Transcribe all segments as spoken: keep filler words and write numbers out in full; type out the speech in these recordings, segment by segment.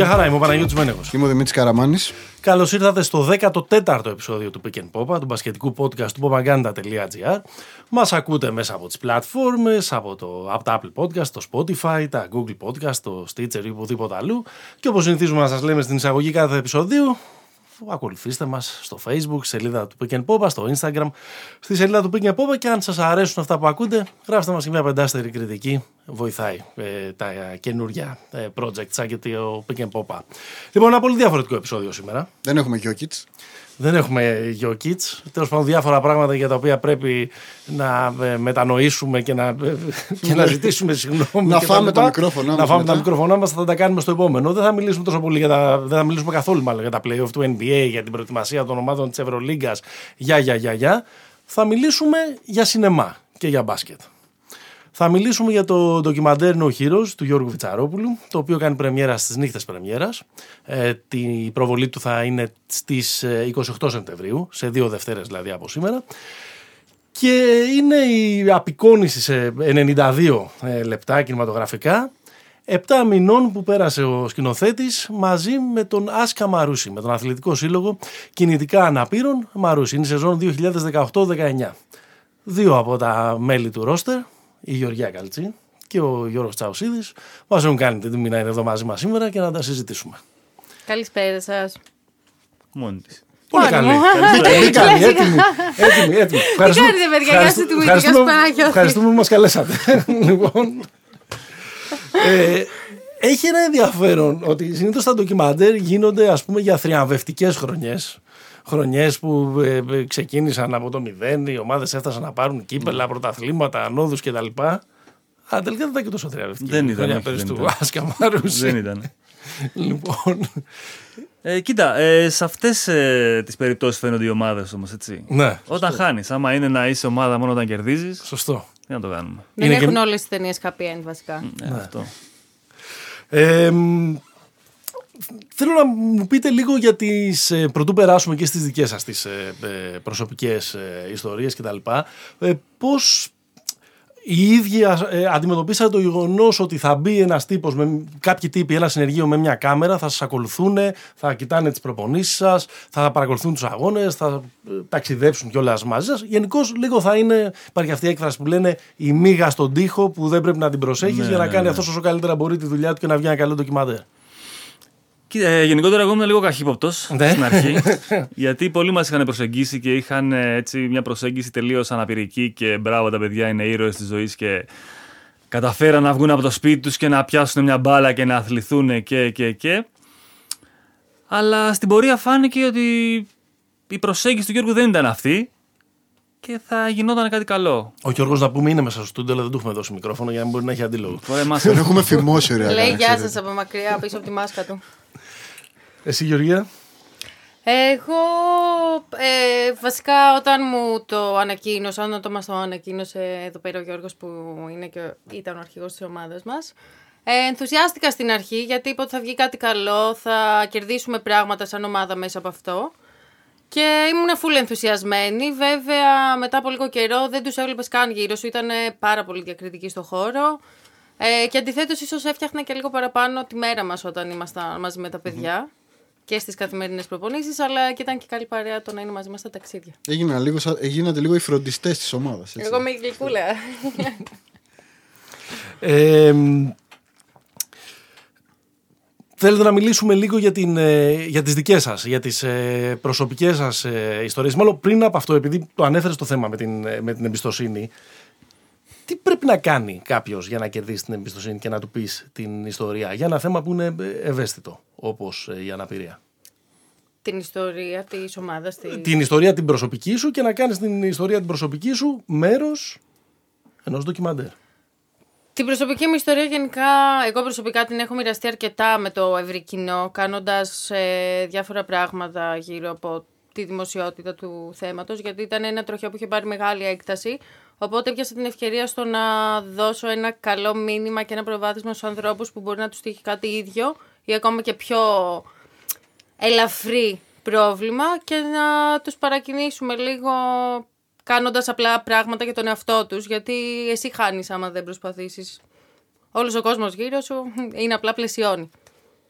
χαρά, είμαι ο Παναγιώτης Μένεγος. Είμαι ο Δημήτρης Καραμάνης. Καλώς ήρθατε στο δέκατο τέταρτο επεισόδιο του Pick and Popa, του μπασκετικού podcast του popaganda τελεία gr. Μας ακούτε μέσα από τις πλατφόρμες, από, το, από τα Apple Podcast, το Spotify, τα Google Podcast, το Stitcher ή οπουδήποτε αλλού. Και όπως συνηθίζουμε να σας λέμε στην εισαγωγή κάθε επεισοδίου, ακολουθήστε μας στο Facebook, στη σελίδα του Pick and Popa, στο Instagram, στη σελίδα του Pick and Popa, και αν σας αρέσουν αυτά που ακούτε, γράψτε μας και μια πεντάστερη κριτική. Βοηθάει ε, τα καινούργια ε, project σαν και το Pick and Popa. Λοιπόν, ένα πολύ διαφορετικό επεισόδιο σήμερα. Δεν έχουμε Jokic. Δεν έχουμε Jokic. Τέλος πάντων, διάφορα πράγματα για τα οποία πρέπει να ε, μετανοήσουμε και να, ε, και να ζητήσουμε συγγνώμη. Να και φάμε τα, τα μικρόφωνα μας. Να φάμε μετά. τα μικρόφωνα μας, θα τα κάνουμε στο επόμενο. Δεν θα μιλήσουμε τόσο πολύ για τα. Δεν θα μιλήσουμε καθόλου μάλλον για τα playoff του N B A, για την προετοιμασία των ομάδων της Ευρωλίγκας. Για, για, για, για. Θα μιλήσουμε για σινεμά και για μπάσκετ. Θα μιλήσουμε για το ντοκιμαντέρ No Heroes του Γιώργου Βιτσαρόπουλου, το οποίο κάνει πρεμιέρα στις νύχτες πρεμιέρας. Ε, η προβολή του θα είναι στις είκοσι οκτώ Σεπτεμβρίου, σε δύο Δευτέρες δηλαδή από σήμερα. Και είναι η απεικόνηση σε ενενήντα δύο λεπτά κινηματογραφικά, επτά μηνών που πέρασε ο σκηνοθέτης μαζί με τον Άσκα Μαρούση, με τον Αθλητικό Σύλλογο Κινητικά Αναπήρων Μαρούση. Είναι η σεζόν δύο χιλιάδες δεκαοκτώ δεκαεννιά. Δύο από τα μέλη του ρόστερ, η Γεωργία Καλτσή και ο Γιώργος Τσαουσίδης, μας έχουν κάνει την τιμή να είναι εδώ μαζί μας σήμερα και να τα συζητήσουμε. Καλησπέρα σας. Μόνη της. Πολύ καλή. Πολύ καλή. Έτοιμη. Έτοιμη. έτοιμη. Τι κάνετε, παιδιά, για στη τιμή του Παναγιώτη. Ευχαριστούμε που μας καλέσατε. Λοιπόν, ε, έχει ένα ενδιαφέρον ότι συνήθως τα ντοκιμαντέρ γίνονται, ας πούμε, για θριαμβευτικές χρονιές. Χρονιές που ε, ξεκίνησαν από το μηδέν, οι ομάδες έφτασαν να πάρουν κύπελα, πρωταθλήματα, ανόδους κτλ. Α, τελικά δεν ήταν και τόσο θριαμβευτική. Δεν ήταν. Πέρυσι του Άσκα Μαρούση. Δεν ήταν. Λοιπόν. Ε, κοίτα, ε, σε αυτές ε, τις περιπτώσεις φαίνονται οι ομάδες όμως, έτσι. Ναι. Όταν χάνεις, άμα είναι να είσαι ομάδα μόνο όταν κερδίζεις. Σωστό. Τι να το κάνουμε. Δεν Είναι έχουν και... όλες τις ταινίες happy end βασικά. Ε, Ναι. Αυτό. Ε, θέλω να μου πείτε λίγο για τις, ε, πρωτού περάσουμε και στις δικές σας τις ε, ε, προσωπικές ε, ιστορίες κτλ. Ε, πώς οι ίδιοι ε, αντιμετωπίσατε το γεγονός ότι θα μπει ένας τύπος, με, κάποιοι τύποι, ένα συνεργείο με μια κάμερα, θα σας ακολουθούν, θα κοιτάνε τις προπονήσεις σας, θα παρακολουθούν τους αγώνες, θα ε, ταξιδέψουν κιόλας μαζί σας. Γενικώς λίγο θα είναι, υπάρχει αυτή η έκφραση που λένε, η μύγα στον τοίχο που δεν πρέπει να την προσέχεις, Ναι, για να ναι, κάνει ναι. αυτός όσο καλύτερα μπορεί τη δουλειά του και να βγει ένα καλό ντοκιμαντέρ. Κοίτα, ε, γενικότερα εγώ ήμουν λίγο καχύποπτος Ναι. στην αρχή. Γιατί πολλοί μας είχαν προσεγγίσει και είχαν ε, έτσι, μια προσέγγιση τελείως αναπηρική και μπράβο, τα παιδιά είναι ήρωες της ζωής και καταφέραν να βγουν από το σπίτι τους και να πιάσουν μια μπάλα και να αθληθούν και, και, και. Αλλά στην πορεία φάνηκε ότι η προσέγγιση του Γιώργου δεν ήταν αυτή και θα γινόταν κάτι καλό. Ο Γιώργος, να πούμε, είναι μέσα στο στούντιο, αλλά δεν του έχουμε δώσει μικρόφωνο για να μπορεί να έχει αντίλογο. Τώρα εμάς Δεν έχουμε φημώσει, ωραία. Λέει να γεια ξέρετε. σας από μακριά πίσω από τη μάσκα του. Εσύ, Γεωργία. Εγώ ε, βασικά όταν μου το ανακοίνωσαν, όταν μας το ανακοίνωσε εδώ πέρα ο Γιώργος που είναι και, ήταν ο αρχηγός της ομάδας μας, ε, ενθουσιάστηκα στην αρχή γιατί είπα ότι θα βγει κάτι καλό, θα κερδίσουμε πράγματα σαν ομάδα μέσα από αυτό. Και ήμουν φουλ ενθουσιασμένη. Βέβαια, μετά από λίγο καιρό δεν τους έβλεπες καν γύρω σου. Ήταν πάρα πολύ διακριτικοί στο χώρο. Ε, και αντιθέτως, ίσως έφτιαχνα και λίγο παραπάνω τη μέρα μας όταν ήμασταν μαζί με τα παιδιά. Mm-hmm. Και στις καθημερινές προπονήσεις, αλλά και ήταν και καλή παρέα το να είναι μαζί μας στα ταξίδια. Έγινα λίγο, σαν- γίνατε λίγο οι φροντιστές της ομάδας. έτσι. Εγώ είμαι η γλυκούλα. Ε, Θέλετε να μιλήσουμε λίγο για, την, ε, για τις δικές σας, για τις ε, προσωπικές σας ε, ιστορίες. Μάλλον πριν από αυτό, επειδή το ανέφερες το θέμα με την, ε, με την εμπιστοσύνη, τι πρέπει να κάνει κάποιος για να κερδίσει την εμπιστοσύνη και να του πεις την ιστορία για ένα θέμα που είναι ευαίσθητο, όπως ε, η αναπηρία. Την ιστορία της ομάδας. Της... Την ιστορία την προσωπική σου και να κάνεις την ιστορία την προσωπική σου μέρος ενός ντοκιμαντέρ. Την προσωπική μου ιστορία γενικά, εγώ προσωπικά την έχω μοιραστεί αρκετά με το ευρύ κοινό, κάνοντας ε, διάφορα πράγματα γύρω από τη δημοσιότητα του θέματος, γιατί ήταν ένα τροχαίο που είχε πάρει μεγάλη έκταση, οπότε έπιασα την ευκαιρία στο να δώσω ένα καλό μήνυμα και ένα προβάδισμα στους ανθρώπους που μπορεί να τους τύχει κάτι ίδιο ή ακόμα και πιο ελαφρύ πρόβλημα και να τους παρακινήσουμε λίγο κάνοντας απλά πράγματα για τον εαυτό τους, γιατί εσύ χάνεις άμα δεν προσπαθήσεις. Όλος ο κόσμος γύρω σου είναι απλά πλαισιώνει.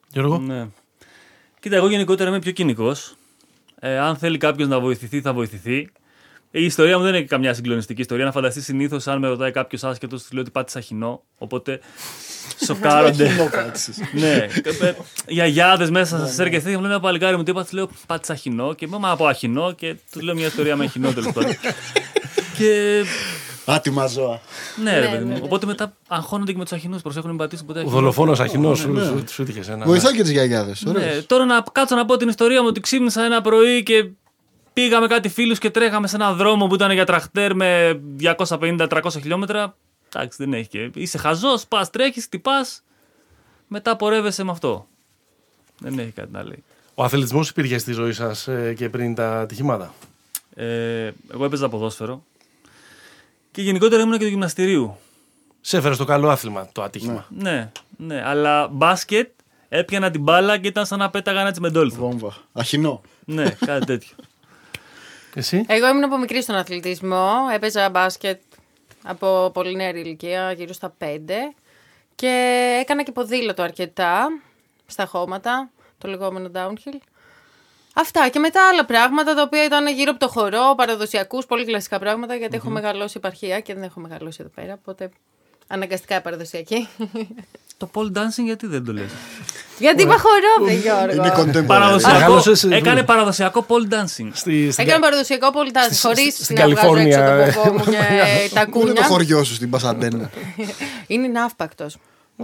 Γιώργο. Ναι. Κοίτα, εγώ γενικότερα είμαι πιο κοινικός. Ε, αν θέλει κάποιος να βοηθηθεί, θα βοηθηθεί. Η ιστορία μου δεν είναι καμιά συγκλονιστική ιστορία. Να φανταστεί συνήθως, αν με ρωτάει κάποιος άσχετος, του λέω ότι πάτησα χινό. Οπότε σοκάρονται. Ναι. Οι γιαγιάδες μέσα στα σέρκες μου λένε ένα παλικάρι μου τι είπα, του λέω πάτησα χινό. Και μου από αχινό και του λέω μια ιστορία με χινό τέλος πάντων. Και. Άτιμα ζώα. Ναι, ρε παιδί μου. Οπότε μετά αγχώνονται και με τους αχινούς. Προσέχουν να μην πατήσουν ποτέ Ο αχινό. δολοφόνος αχινός σου είχε ένα. Βοηθάει και τις γιαγιάδες. Ναι, τώρα να κάτσω να πω την ιστορία μου ότι ξύπνησα ένα πρωί και πήγαμε κάτι φίλους και τρέχαμε σε ένα δρόμο που ήταν για τραχτέρ με διακόσια πενήντα με τριακόσια χιλιόμετρα. Εντάξει, δεν έχει και. Είσαι χαζός, πας, τρέχεις, χτυπάς. Μετά πορεύεσαι με αυτό. Δεν έχει κάτι να λέει. Ο αθλητισμός υπήρχε στη ζωή σας ε, και πριν τα ατυχήματα. Ε, εγώ έπαιζα ποδόσφαιρο. Και γενικότερα ήμουν και του γυμναστηρίου. Σε έφερε στο καλό άθλημα το ατύχημα. Ναι, ναι, αλλά μπάσκετ έπιανα την μπάλα και ήταν σαν να πέταγαν έτσι με ντόλφο. Βόμβα. Αχινό. Ναι, κάτι τέτοιο. Εσύ. Εγώ ήμουν από μικρή στον αθλητισμό. Έπαιζα μπάσκετ από πολύ νεαρή ηλικία, γύρω στα πέντε. Και έκανα και ποδήλατο αρκετά στα χώματα, το λεγόμενο downhill. Αυτά και μετά άλλα πράγματα τα οποία ήταν γύρω από το χορό, παραδοσιακούς, πολύ κλασικά πράγματα, γιατί mm-hmm. έχω μεγαλώσει επαρχία και δεν έχω μεγαλώσει εδώ πέρα, οπότε αναγκαστικά παραδοσιακή. Το pole dancing γιατί δεν το λες? Γιατί είπα χορό, βρε Γιώργο. Είναι contemporary. Παραδοσιακό, έκανε παραδοσιακό pole dancing. Στη, στην Έκανε παραδοσιακό pole dancing, χωρίς στην να βγάζω έξω Καλιφόρνια. το κοκό μου και τα Πού είναι το κούνια. χωριό σου στην Πασαντένα? Είναι ναύπακτος.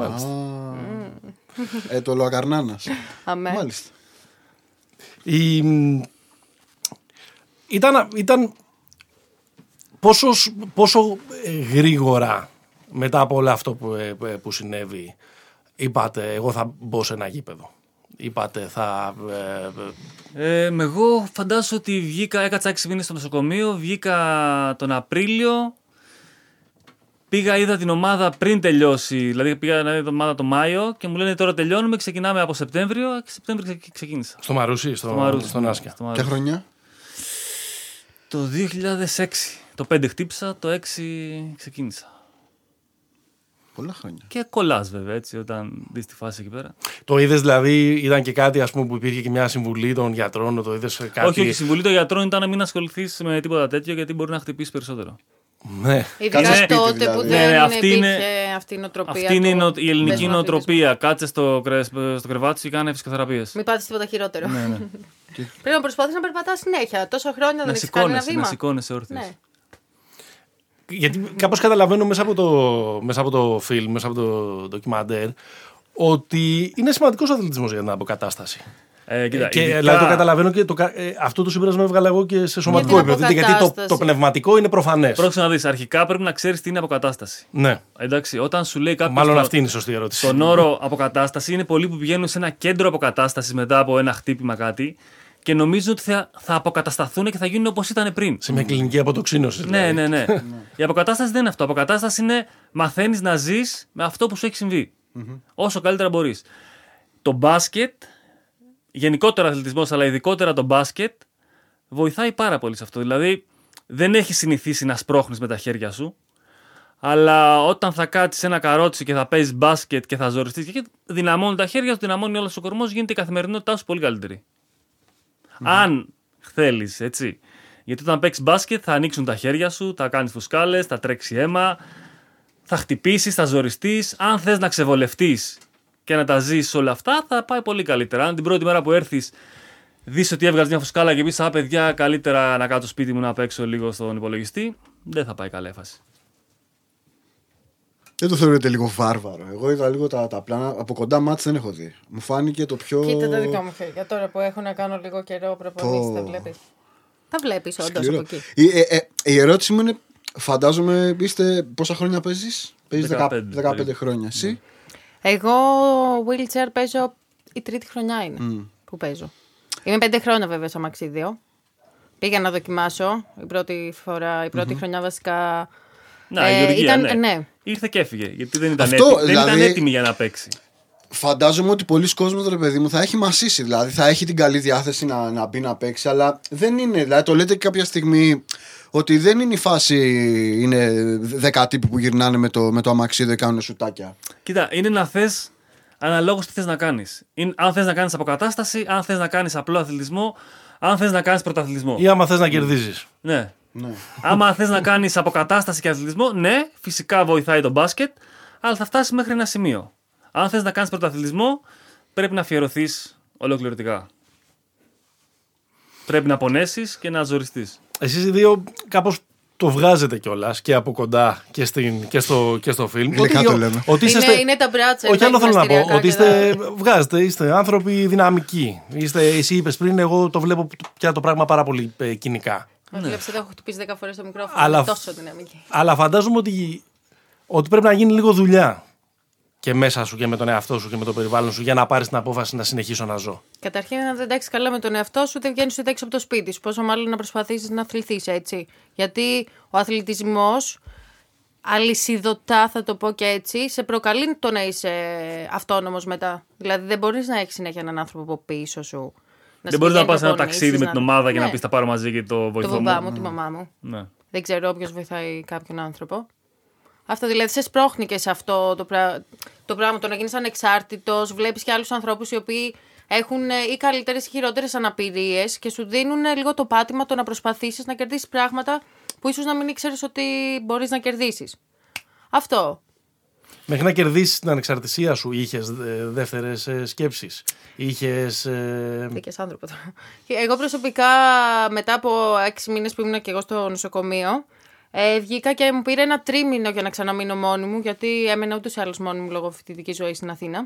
Ε, το Λοακαρνάνας. Αμέ. Μάλιστα. Η... Ήταν, ήταν πόσο, πόσο γρήγορα μετά από όλο αυτό που, που συνέβη είπατε εγώ θα μπω σε ένα γήπεδο? Είπατε θα... Ε, ε, εγώ φαντάζομαι ότι βγήκα, έκατσα έξι μήνες στο νοσοκομείο, βγήκα τον Απρίλιο, πήγα είδα την ομάδα πριν τελειώσει, δηλαδή πήγα να δω την ομάδα το Μάιο και μου λένε τώρα τελειώνουμε, ξεκινάμε από Σεπτέμβριο και Σεπτέμβριο ξεκίνησα. Στο Μαρούσι, στο, Στο Μαρούσι, στον Άσκια. στο Μαρούσι. Ποια χρονιά? Το δύο χιλιάδες έξι. Το πέντε χτύπησα, το έξι ξεκίνησα. Πολλά χρόνια. Και κολλάς βέβαια έτσι όταν δεις τη φάση εκεί πέρα. Το είδες δηλαδή, ήταν και κάτι ας πούμε που υπήρχε και μια συμβουλή των γιατρών, το είδες κάτι... Όχι, όχι, η συμβουλή των γιατρών ήταν να μην ασχοληθείς με τίποτα τέτοιο γιατί μπορεί να χτυπήσει περισσότερο. Ναι. Ειδικά Κάτσε τότε σπίτι, που δηλαδή. δεν Ναι, αυτή υπήρχε είναι- αυτή η νοοτροπία. Αυτή είναι η, του νο- η ελληνική δεσμοφιλισμού. νοοτροπία. Κάτσε στο, κρε- στο κρεβάτι σου και κάνε φυσικοθεραπείες. Μην πάθεις τίποτα χειρότερο. Ναι, ναι. Πρέπει να προσπαθείς να περπατάς συνέχεια. Τόσα χρόνια δεν Να έχεις κάνει ένα σηκώνεσαι, να βήμα. σηκώνεσαι όρθιος. Ναι. Γιατί κάπως καταλαβαίνω μέσα από το, μέσα από το φιλμ, μέσα από το ντοκιμαντέρ, ότι είναι σημαντικός ο αθλητισμός για την αποκατάσταση. Ε, κοίτα, Και ειδικά- δηλαδή το καταλαβαίνω και το, κα- ε, αυτό το συμπέρασμα έβγαλα εγώ και σε σωματικό Για την επίπεδο. Γιατί το, αποκατάσταση. το πνευματικό είναι προφανές. Πρόσεξε να δεις, αρχικά πρέπει να ξέρεις τι είναι αποκατάσταση. Ναι, Εντάξει, όταν σου λέει κάποιος μάλλον το- αυτή είναι η σωστή ερώτηση. τον όρο αποκατάσταση, είναι πολλοί που πηγαίνουν σε ένα κέντρο αποκατάστασης μετά από ένα χτύπημα κάτι και νομίζουν ότι θα, θα αποκατασταθούν και θα γίνουν όπως ήταν πριν. Σε μια κλινική αποτοξίνωση. Ναι, δηλαδή. ναι, ναι. Η αποκατάσταση δεν είναι αυτό. Η αποκατάσταση είναι μαθαίνεις να ζεις με αυτό που σου έχει συμβεί. Όσο καλύτερα μπορείς. Το μπάσκετ, γενικότερα αθλητισμός, αλλά ειδικότερα το μπάσκετ, βοηθάει πάρα πολύ σε αυτό. Δηλαδή, δεν έχεις συνηθίσει να σπρώχνεις με τα χέρια σου, αλλά όταν θα κάτσεις σε ένα καρότσι και θα παίζεις μπάσκετ και θα ζοριστείς και δυναμώνουν τα χέρια σου, δυναμώνει όλος ο κορμός, γίνεται η καθημερινότητά σου πολύ καλύτερη. Αν θέλεις, έτσι. Γιατί όταν παίξεις μπάσκετ θα ανοίξουν τα χέρια σου, θα κάνεις φουσκάλες, θα τρέξει αίμα, θα χτυπήσεις, θα ζοριστείς. Αν θες να ξεβολευτείς και να τα ζήσεις όλα αυτά, θα πάει πολύ καλύτερα. Αν την πρώτη μέρα που έρθεις δεις ότι έβγαλες μια φουσκάλα και πεις «Α, παιδιά, καλύτερα να κάτσω σπίτι μου να παίξω λίγο στον υπολογιστή», δεν θα πάει καλά η φάση. Δεν το θεωρείτε λίγο βάρβαρο? Εγώ είδα λίγο τα, τα πλάνα. Από κοντά μάτς δεν έχω δει. Μου φάνηκε το πιο. Κοίτα τα δικά μου χέρια. Τώρα που έχω να κάνω λίγο καιρό προπονήσεις, Το- τα βλέπεις. Τα βλέπεις όντως σκληρό. από εκεί. Η, ε, ε, η ερώτηση μου είναι, φαντάζομαι, είστε πόσα χρόνια παίζεις? Παίζεις δεκαπέντε, δεκαπέντε περίπου. χρόνια. Εσύ? Εγώ wheelchair παίζω, η τρίτη χρονιά είναι που παίζω. Είμαι πέντε χρόνια βέβαια στο αμαξίδιο. Πήγα να δοκιμάσω η πρώτη φορά, η πρώτη χρονιά βασικά. Να, η Ε, Γεωργία, ήταν- ναι. ναι. Ήρθε και έφυγε, γιατί δεν ήταν, Αυτό, έτοιμη, δεν δηλαδή- ήταν έτοιμη για να παίξει. Φαντάζομαι ότι πολλοί κόσμοι, ρε παιδί μου, θα έχει μασίσει. Δηλαδή θα έχει την καλή διάθεση να, να μπει να παίξει, αλλά δεν είναι. Δηλαδή το λέτε και κάποια στιγμή ότι δεν είναι η φάση. Είναι δέκα τύποι που γυρνάνε με το, με το αμαξίδιο και κάνουν σουτάκια. Κοίτα, είναι να θες αναλόγως τι θες να κάνεις. Αν θες να κάνεις αποκατάσταση, αν θες να κάνεις απλό αθλητισμό, αν θες να κάνεις πρωταθλητισμό. Ή άμα θες να κερδίζεις. Ναι. Ναι. Άμα θες να κάνεις αποκατάσταση και αθλητισμό, ναι, φυσικά βοηθάει το μπάσκετ, αλλά θα φτάσει μέχρι ένα σημείο. Αν θες να κάνεις πρωταθλητισμό, πρέπει να αφιερωθείς ολοκληρωτικά. Πρέπει να πονέσεις και να ζοριστείς. Εσείς οι δύο κάπως το βγάζετε κιόλας και από κοντά και, στην, και, στο, και στο φιλμ. Γλυκά ότι, το λέμε. Ότι Είναι, είσαστε, είναι τα μπράτσα. όχι, άλλο θέλω να πω. Ότι είστε, και τα- βγάζετε, είστε άνθρωποι δυναμικοί. Είστε, εσύ είπες πριν, εγώ το βλέπω πια το πράγμα πάρα πολύ ε, κοινικά. Βλέπετε, το έχω χτυπήσει δέκα φορές στο μικρόφωνο. Αλλά- Είναι τόσο δυναμική. Αλλά φαντάζομαι ότι, ότι πρέπει να γίνει λίγο δουλειά και μέσα σου και με τον εαυτό σου και με το περιβάλλον σου για να πάρεις την απόφαση να συνεχίσω να ζω. Καταρχήν, αν δεν τάξει καλά με τον εαυτό σου, δεν βγαίνει ούτε έξω από το σπίτι σου. Πόσο μάλλον να προσπαθήσει να αθληθείς, έτσι. Γιατί ο αθλητισμός, αλυσιδωτά θα το πω και έτσι, σε προκαλεί το να είσαι αυτόνομος μετά. Δηλαδή, δεν μπορείς να έχεις συνέχεια έναν άνθρωπο από πίσω σου. Δεν μπορείς να πας σε ένα προπονήσεις, ταξίδι με να- την ομάδα και Ναι. να πεις θα πάρω μαζί και το Το βοηθό μπαμπά μου. μου, τη μαμά μου. Ναι. Δεν ξέρω όποιος βοηθάει κάποιον άνθρωπο. Αυτό δηλαδή σε σπρώχνει και σε αυτό το, πρά... το πράγμα, το να γίνεις ανεξάρτητος. Βλέπεις και άλλους ανθρώπους οι οποίοι έχουν ε, ή καλύτερες ή χειρότερες αναπηρίες και σου δίνουν ε, λίγο το πάτημα το να προσπαθήσεις να κερδίσεις πράγματα που ίσως να μην ήξερες ότι μπορείς να κερδίσεις. Αυτό. Μέχρι να κερδίσεις την ανεξαρτησία σου, είχες ε, δεύτερες ε, σκέψεις. Είχες. Ε, Δίκες άνθρωπο τώρα. Και εγώ προσωπικά μετά από έξι μήνες που ήμουν και εγώ στο νοσοκομείο, ε, βγήκα και μου πήρε ένα τρίμηνο για να ξαναμείνω μόνη μου, γιατί έμενα ούτως ή άλλως μόνη μου λόγω φοιτητικής ζωής στην Αθήνα.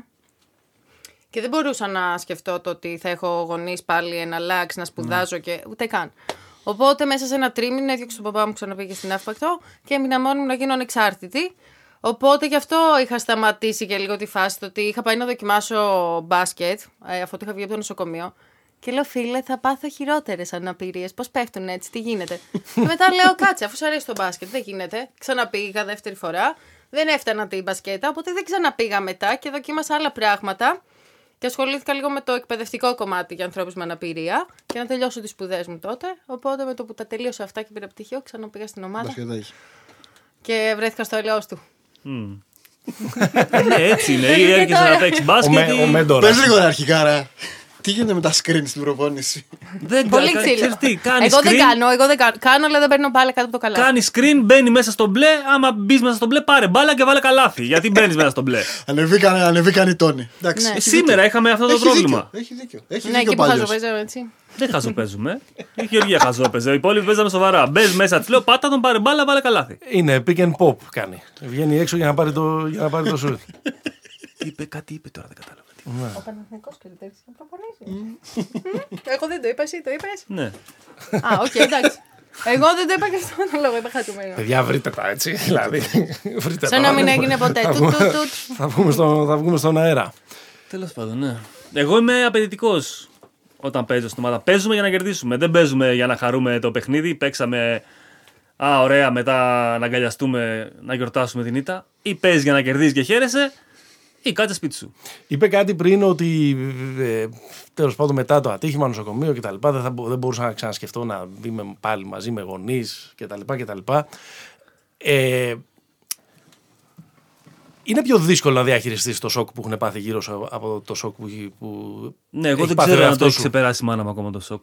Και δεν μπορούσα να σκεφτώ το ότι θα έχω γονείς πάλι, ένα λάξ, να σπουδάζω και ούτε καν. Οπότε μέσα σε ένα τρίμηνο έδιωξε τον παπά μου, ξαναπήγε στην Αύπακτο και έμεινα μόνη μου να γίνω ανεξάρτητη. Οπότε γι' αυτό είχα σταματήσει και λίγο τη φάση, το ότι είχα πάει να δοκιμάσω μπάσκετ, ε, αφού το είχα βγει από το νοσοκομείο. Και λέω, φίλε, θα πάθω χειρότερες αναπηρίες. Πώς πέφτουν έτσι, τι γίνεται. Και μετά λέω, κάτσε, αφού σου αρέσει το μπάσκετ, δεν γίνεται. Ξαναπήγα δεύτερη φορά. Δεν έφτανα την μπασκέτα, οπότε δεν ξαναπήγα μετά και δοκίμασα άλλα πράγματα. Και ασχολήθηκα λίγο με το εκπαιδευτικό κομμάτι για ανθρώπους με αναπηρία και να τελειώσω τις σπουδές μου τότε. Οπότε με το που τα τελείωσα αυτά και πήρα πτυχίο, ξαναπήγα στην ομάδα Μπασκετάκι. και βρέθηκα στο ελαιός του. Μμμ. Ναι, έτσι είναι. Ή έρχεσαι να παίξεις ο, μπάσκετ. με, ή- ο μέντορας. Πες λίγο ρε αρχικάρα. Τι γίνεται με τα screen στην προπόνηση. Δεν Πολύ κα- ξύλο. ξέρεις τι, κάνεις Εγώ δεν screen, κάνω, εγώ δεν κάνω. Κάνω, αλλά δεν παίρνω μπάλα κάτω από το καλάθι. Κάνει screen, μπαίνει μέσα στο μπλε. Άμα μπει μέσα στο μπλε, πάρε μπάλα και βάλε καλάθι. Γιατί μπαίνει μέσα στο μπλε. Ανεβήκαν, ανεβήκαν οι τόνοι. Εντάξει, Ναι. Ε, έχει Σήμερα δίκιο. είχαμε αυτό το Έχει πρόβλημα. δίκιο, Έχει δίκιο. Έχει Ναι, δίκιο εκεί που παλιός. χαζοπαίζω, έτσι. Δεν χαζοπαίζουμε. Η Γεωργία χαζόπαιζε. Οι υπόλοιποι παίζαμε σοβαρά. Μπε μέσα, τη λέω πάτα τον, πάρε μπάλα, βάλε καλάθι. Είναι pick and pop κάνει. Βγαίνει έξω για να πάρει το, για να πάρει το σουτ. Είπε κάτι, είπε τώρα, δεν κατάλαβα. Ο Παναθηναϊκός κριτήρης να προπονήσει. Εγώ δεν το είπα, εσύ το είπες. Ναι. Α, οκ, εντάξει. Εγώ δεν το είπα και αυτόν τον λόγο, είπα χατουμένο. Παιδιά, βρείτε τα έτσι. Δηλαδή, βρείτε Σαν τα. να μην έγινε ποτέ. Θα Τουτ, βγούμε- τουτ, τουτ. θα βγούμε στο- Θα βγούμε στον αέρα. Τέλο πάντων, ναι. Εγώ είμαι απαιτητικό όταν παίζω στην ομάδα. Παίζουμε για να κερδίσουμε. Δεν παίζουμε για να χαρούμε το παιχνίδι. Παίξαμε. Α, ωραία, μετά να αγκαλιαστούμε, να γιορτάσουμε την ήττα. Ή παίζει για να κερδίζει και χαίρεσαι, ή κάτσε σπίτι σου. Είπε κάτι πριν ότι ε, τέλος πάντων μετά το ατύχημα, νοσοκομείο κτλ. Δεν, θα, μπο- δεν μπορούσα να ξανασκεφτώ να είμαι πάλι μαζί με γονείς κτλ. Ε, είναι πιο δύσκολο να διαχειριστείς το σοκ που έχουν πάθει γύρω σου από το σοκ που, που Ναι, εγώ έχει δεν πάθει ο ξέρω αν το εαυτός έχει σου. ξεπεράσει η μάνα μου ακόμα το σοκ.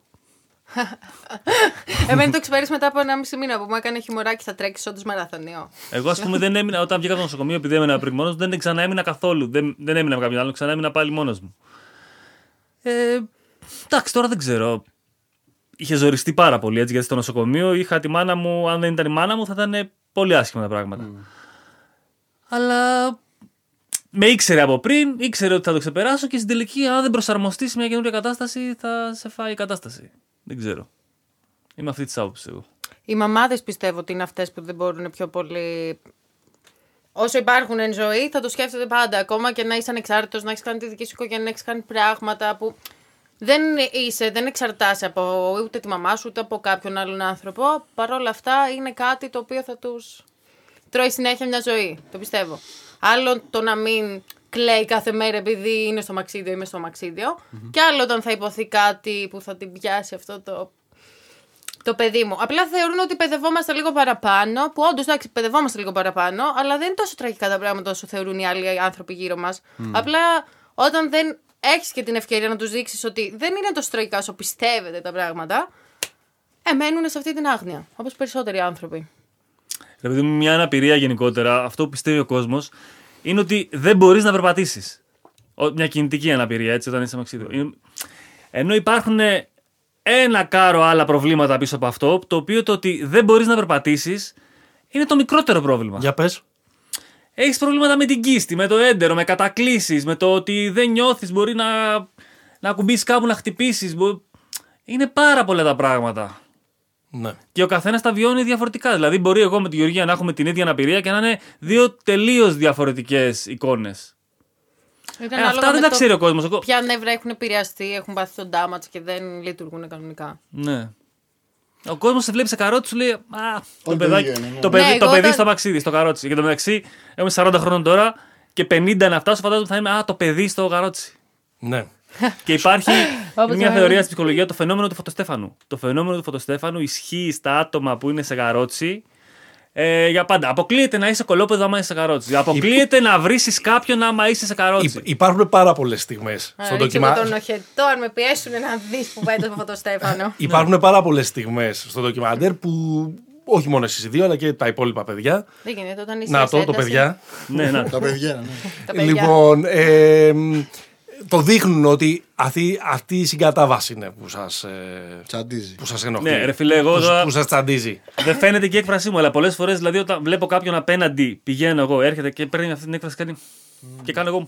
Εμένα το ξεπέρασε μετά από ένα μισή μήνα που μου έκανε χιμωράκι, θα τρέξει όντως μαραθωνίο. Εγώ, α πούμε, δεν έμεινα, όταν βγήκα από το νοσοκομείο, επειδή έμεινα πριν μόνο μου, δεν ξανά έμεινα καθόλου. Δεν, δεν έμεινα με κάποιον άλλο, ξανά έμεινα πάλι μόνο μου. Ε, εντάξει, τώρα δεν ξέρω. Είχε ζοριστεί πάρα πολύ έτσι, γιατί στο νοσοκομείο είχα τη μάνα μου. Αν δεν ήταν η μάνα μου, θα ήταν πολύ άσχημα τα πράγματα. Mm. Αλλά με ήξερε από πριν, ήξερε ότι θα το ξεπεράσω και στην τελική, αν δεν προσαρμοστεί σε μια καινούργια κατάσταση, θα σε φάει η κατάσταση. Δεν ξέρω. Είμαι αυτή τη άποψη εγώ. Οι μαμάδες πιστεύω ότι είναι αυτές που δεν μπορούν πιο πολύ. Όσο υπάρχουν εν ζωή, θα το σκέφτονται πάντα. Ακόμα και να είσαι ανεξάρτητος, να έχεις κάνει τη δική σου οικογένεια, να έχεις κάνει πράγματα που δεν είσαι, δεν εξαρτάσαι από ούτε τη μαμά σου, ούτε από κάποιον άλλον άνθρωπο. Παρ' όλα αυτά είναι κάτι το οποίο θα τους τρώει συνέχεια μια ζωή. Το πιστεύω. Άλλο το να μην κλαίει κάθε μέρα επειδή είναι στο μαξίδιο ή είμαι στο μαξίδιο. Mm-hmm. Και άλλο όταν θα υποθεί κάτι που θα την πιάσει αυτό το. Το παιδί μου. Απλά θεωρούν ότι παιδευόμαστε λίγο παραπάνω, που όντως εντάξει, παιδευόμαστε λίγο παραπάνω, αλλά δεν είναι τόσο τραγικά τα πράγματα όσο θεωρούν οι άλλοι άνθρωποι γύρω μας. Mm. Απλά όταν δεν έχεις και την ευκαιρία να τους δείξεις ότι δεν είναι τόσο τραγικά όσο πιστεύετε τα πράγματα, ε, μένουν σε αυτή την άγνοια. Όπως περισσότεροι άνθρωποι. Δηλαδή, μια αναπηρία γενικότερα, αυτό που πιστεύει ο κόσμος, είναι ότι δεν μπορείς να περπατήσεις. Μια κινητική αναπηρία, έτσι, όταν είσαι αμαξίδιο. Ενώ υπάρχουν ένα κάρο άλλα προβλήματα πίσω από αυτό, το οποίο το ότι δεν μπορείς να περπατήσεις είναι το μικρότερο πρόβλημα. Για πες. Έχεις προβλήματα με την κίστη, με το έντερο, με κατακλήσεις, με το ότι δεν νιώθεις, μπορεί να, να ακουμπήσεις κάπου, να χτυπήσεις. Μπο... Είναι πάρα πολλά τα πράγματα. Ναι. Και ο καθένας τα βιώνει διαφορετικά. Δηλαδή, μπορεί εγώ με τη Γεωργία να έχουμε την ίδια αναπηρία και να είναι δύο τελείως διαφορετικές εικόνες. Ε, αυτά δεν τα ξέρει ο κόσμος. Ποια νεύρα έχουν επηρεαστεί, έχουν πάθει τον damage και δεν λειτουργούν κανονικά. Ναι. Ο κόσμος σε βλέπει σε καρότσι, σου λέει Α, το, παιδάκι, πήγαινε, ναι. το παιδί, Ναι, το παιδί όταν... στο αμαξίδι, στο καρότσι. Και το μεταξύ, είμαι σαράντα χρόνων τώρα και πενήντα να φτάσω, φαντάζομαι θα είμαι Α, το παιδί στο καρότσι. Ναι. Και υπάρχει μια θεωρία στην ψυχολογία, το φαινόμενο του φωτοστέφανου. Το φαινόμενο του φωτοστέφανου ισχύει στα άτομα που είναι σε καρότσι ε, για πάντα. Αποκλείεται να είσαι κολόπεδο άμα είσαι σε καρότσι. Αποκλείεται να βρίσεις κάποιον άμα είσαι σε καρότσι. Υπάρχουν πάρα πολλές στιγμές στο ντοκιμαντέρ. Τον οχετό, αν με πιέσουν να δεις που πάει το φωτοστέφανο. Υπάρχουν πάρα πολλές στιγμές στο ντοκιμαντέρ που. Όχι μόνο εσείς οι δύο, αλλά και τα υπόλοιπα παιδιά. Δεν γίνεται όταν είσαι. Να το, το παιδιά. Ναι, να. Τα παιδιά, ναι. Λοιπόν, ε, το δείχνουν ότι αυτή, αυτή η συγκατάβαση είναι που σας, ε, τσαντίζει. που σας ενοχλεί. Ναι, ρε φίλε, εγώ που, τώρα- που σας τσαντίζει. Δεν φαίνεται και η έκφρασή μου, αλλά πολλές φορές δηλαδή όταν βλέπω κάποιον απέναντι, πηγαίνω εγώ, έρχεται και παίρνει αυτή την έκφραση κάνει. Και κάνω εγώ.